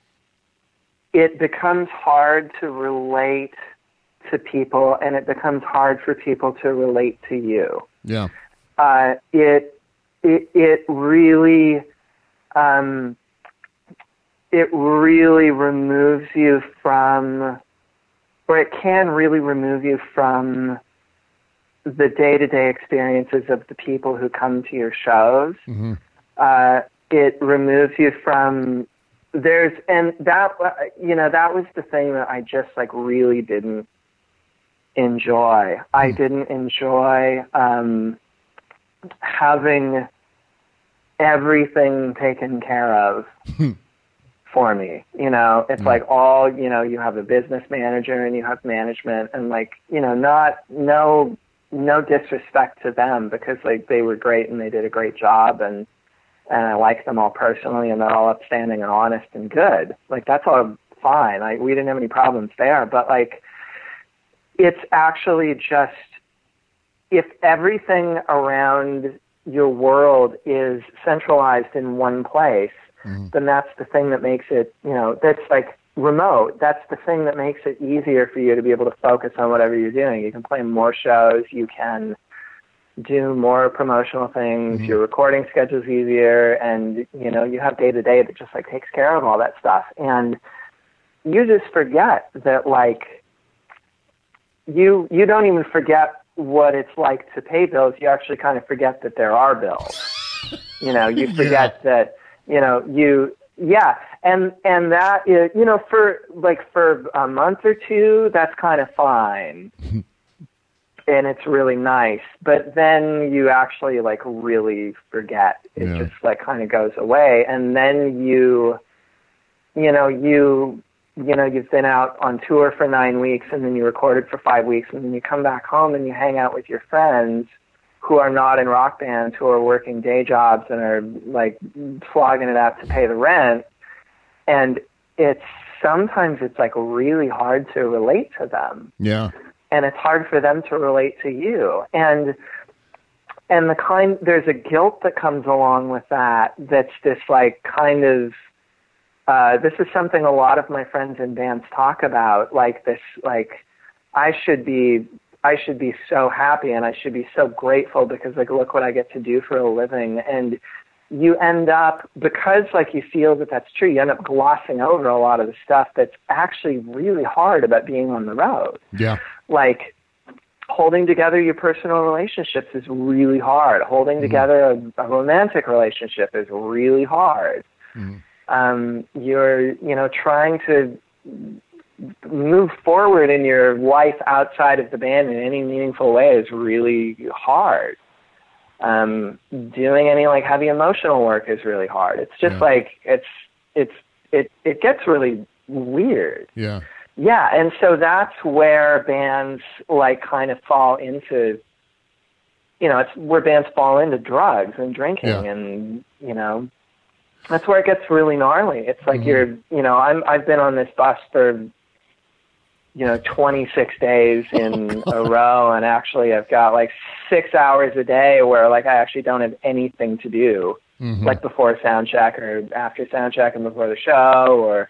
it becomes hard to relate to people, and it becomes hard for people to relate to you. Yeah. Uh, it, it, it really, um, it really removes you from, or it can really remove you from the day-to-day experiences of the people who come to your shows. Mm-hmm. Uh, it removes you from there's, and that, you know, that was the thing that I just like really didn't enjoy. Mm. I didn't enjoy um, having everything taken care of for me. You know, it's mm. like all, you know, you have a business manager and you have management, and like, you know, not, no, no disrespect to them, because like they were great and they did a great job, and and I like them all personally, and they're all upstanding and honest and good. Like, that's all fine. Like, we didn't have any problems there. But like, it's actually just, if everything around your world is centralized in one place, mm-hmm. then that's the thing that makes it, you know, that's like remote. That's the thing that makes it easier for you to be able to focus on whatever you're doing. You can play more shows. You can do more promotional things. Mm-hmm. Your recording schedule's easier, and you know, you have day to day that just like takes care of all that stuff. And you just forget that, like, you you don't even forget what it's like to pay bills. You actually kind of forget that there are bills. You know, you forget yeah. that, you know, you yeah, and and that is, you know, for like for a month or two, that's kind of fine. And it's really nice, but then you actually like really forget. It yeah. just like kind of goes away, and then you, you know, you, you know, you've been out on tour for nine weeks, and then you recorded for five weeks, and then you come back home and you hang out with your friends who are not in rock bands, who are working day jobs and are like flogging it out to pay the rent, and it's sometimes it's like really hard to relate to them. Yeah. And it's hard for them to relate to you. And and the kind there's a guilt that comes along with that, that's this like kind of uh, this is something a lot of my friends in bands talk about, like this like I should be I should be so happy and I should be so grateful because like look what I get to do for a living. And you end up, because like you feel that that's true, you end up glossing over a lot of the stuff that's actually really hard about being on the road. Yeah. Like, holding together your personal relationships is really hard. Holding mm-hmm. together a, a romantic relationship is really hard. Mm-hmm. Um, you're, you know, trying to move forward in your life outside of the band in any meaningful way is really hard. Um, doing any like heavy emotional work is really hard. It's just yeah. like, it's, it's, it, it gets really weird. Yeah. Yeah. And so that's where bands like kind of fall into, you know, it's where bands fall into drugs and drinking yeah. and, you know, that's where it gets really gnarly. It's like mm-hmm. you're, you know, I'm, I've been on this bus for, you know, twenty-six days in a row, and actually I've got like six hours a day where like I actually don't have anything to do, mm-hmm. like before sound check or after sound check and before the show, or,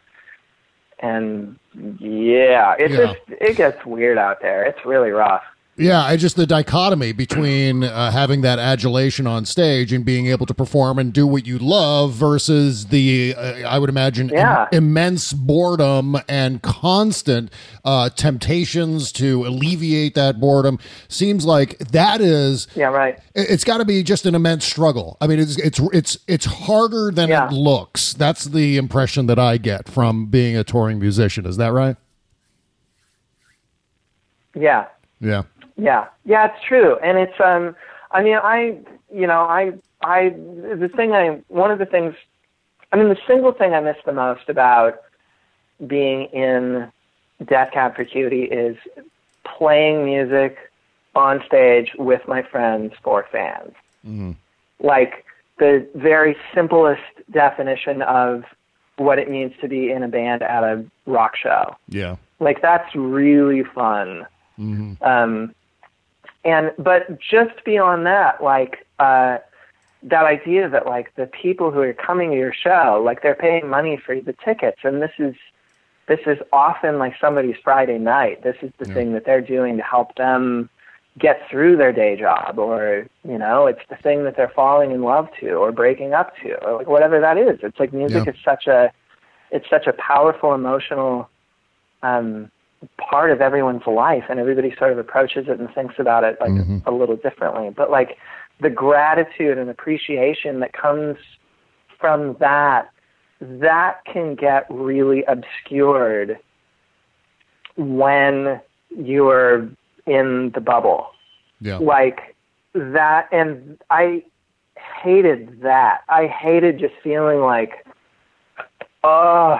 and yeah, it yeah. just, it gets weird out there. It's really rough. Yeah, I just the dichotomy between uh, having that adulation on stage and being able to perform and do what you love versus the, uh, I would imagine, yeah. im- immense boredom and constant uh, temptations to alleviate that boredom. Seems like that is, yeah, right. It's got to be just an immense struggle. I mean, it's it's it's it's harder than yeah. it looks. That's the impression that I get from being a touring musician. Is that right? Yeah. Yeah. Yeah, yeah, it's true. And it's, um, I mean, I, you know, I, I, the thing I, one of the things, I mean, the single thing I miss the most about being in Death Cab for Cutie is playing music on stage with my friends for fans. Mm-hmm. Like the very simplest definition of what it means to be in a band at a rock show. Yeah. Like that's really fun. Mm-hmm. Um, And, but just beyond that, like, uh, that idea that, like, the people who are coming to your show, like, they're paying money for the tickets, and this is, this is often, like, somebody's Friday night. This is the yeah. thing that they're doing to help them get through their day job, or, you know, it's the thing that they're falling in love to, or breaking up to, or, like, whatever that is. It's, like, music yeah. is such a, it's such a powerful emotional um, part of everyone's life, and everybody sort of approaches it and thinks about it like mm-hmm. a, a little differently. But like the gratitude and appreciation that comes from that, that can get really obscured when you're in the bubble. Yeah. Like that, and I hated that. I hated just feeling like, oh,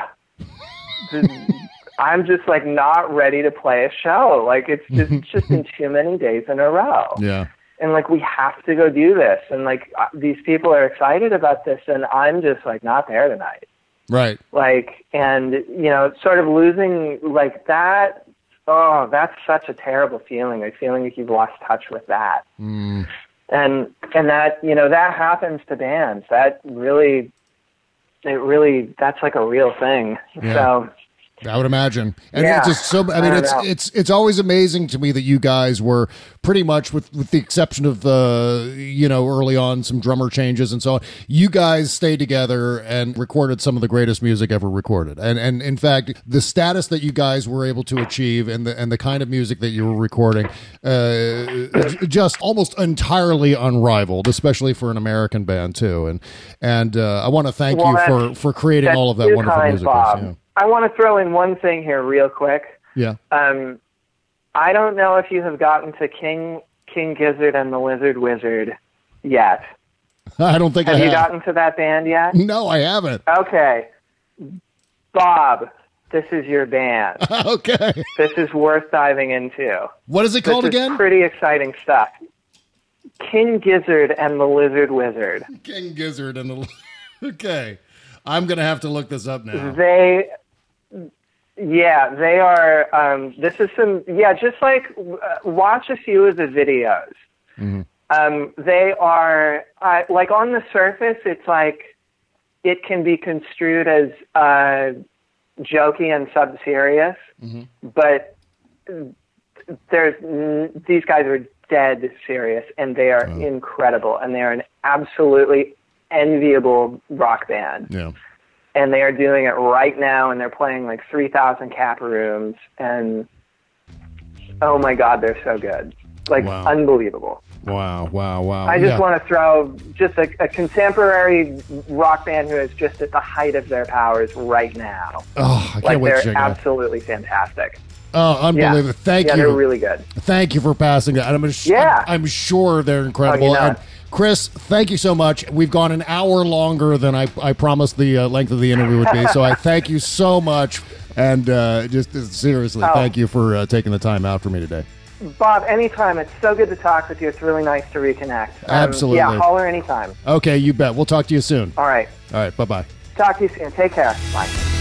I'm just like not ready to play a show. Like it's just, it's just been too many days in a row. Yeah. And like, we have to go do this. And like, uh, these people are excited about this, and I'm just like not there tonight. Right. Like, and you know, sort of losing like that. Oh, that's such a terrible feeling. Like feeling like you've lost touch with that. Mm. And, and that, you know, that happens to bands. That really, it really, that's like a real thing. Yeah. So I would imagine. And yeah, it's just so, I mean, I it's, know. it's, it's always amazing to me that you guys were pretty much, with, with the exception of, uh, you know, early on some drummer changes and so on, you guys stayed together and recorded some of the greatest music ever recorded. And, and in fact, the status that you guys were able to achieve and the, and the kind of music that you were recording, uh, just almost entirely unrivaled, especially for an American band too. And, and, uh, I want to thank well, you for, for creating all of that too wonderful kind, music. Bob. Yeah. I want to throw in one thing here real quick. Yeah. Um, I don't know if you have gotten to King King Gizzard and the Lizard Wizard yet. I don't think have I have. you gotten to that band yet? No, I haven't. Okay. Bob, this is your band. Okay. This is worth diving into. What is it called this again? Is pretty exciting stuff. King Gizzard and the Lizard Wizard. King Gizzard and the... Okay. I'm going to have to look this up now. They... Yeah, they are, um, this is some, yeah, just like, uh, watch a few of the videos. Mm-hmm. Um, they are, uh, like, on the surface, it's like, it can be construed as uh, jokey and sub-serious, mm-hmm. but there's, these guys are dead serious, and they are oh. incredible, and they are an absolutely enviable rock band. Yeah. And they are doing it right now, and they're playing like three thousand cap rooms, and oh my God, they're so good. Like, wow. Unbelievable. Wow, wow, wow. I just yeah. want to throw just a, a contemporary rock band who is just at the height of their powers right now. Oh, I can't like, wait to they're check it out. Absolutely fantastic. Oh, unbelievable. Yeah. Thank yeah, you. They're really good. Thank you for passing that. I'm, yeah. I'm, I'm sure they're incredible. Oh, you know and Chris, thank you so much. We've gone an hour longer than I, I promised the uh, length of the interview would be, so I thank you so much. And uh, just uh, seriously, oh. thank you for uh, taking the time out for me today. Bob, anytime. It's so good to talk with you. It's really nice to reconnect. Um, Absolutely. Yeah, holler anytime. Okay, you bet. We'll talk to you soon. All right. All right, bye-bye. Talk to you soon. Take care. Bye.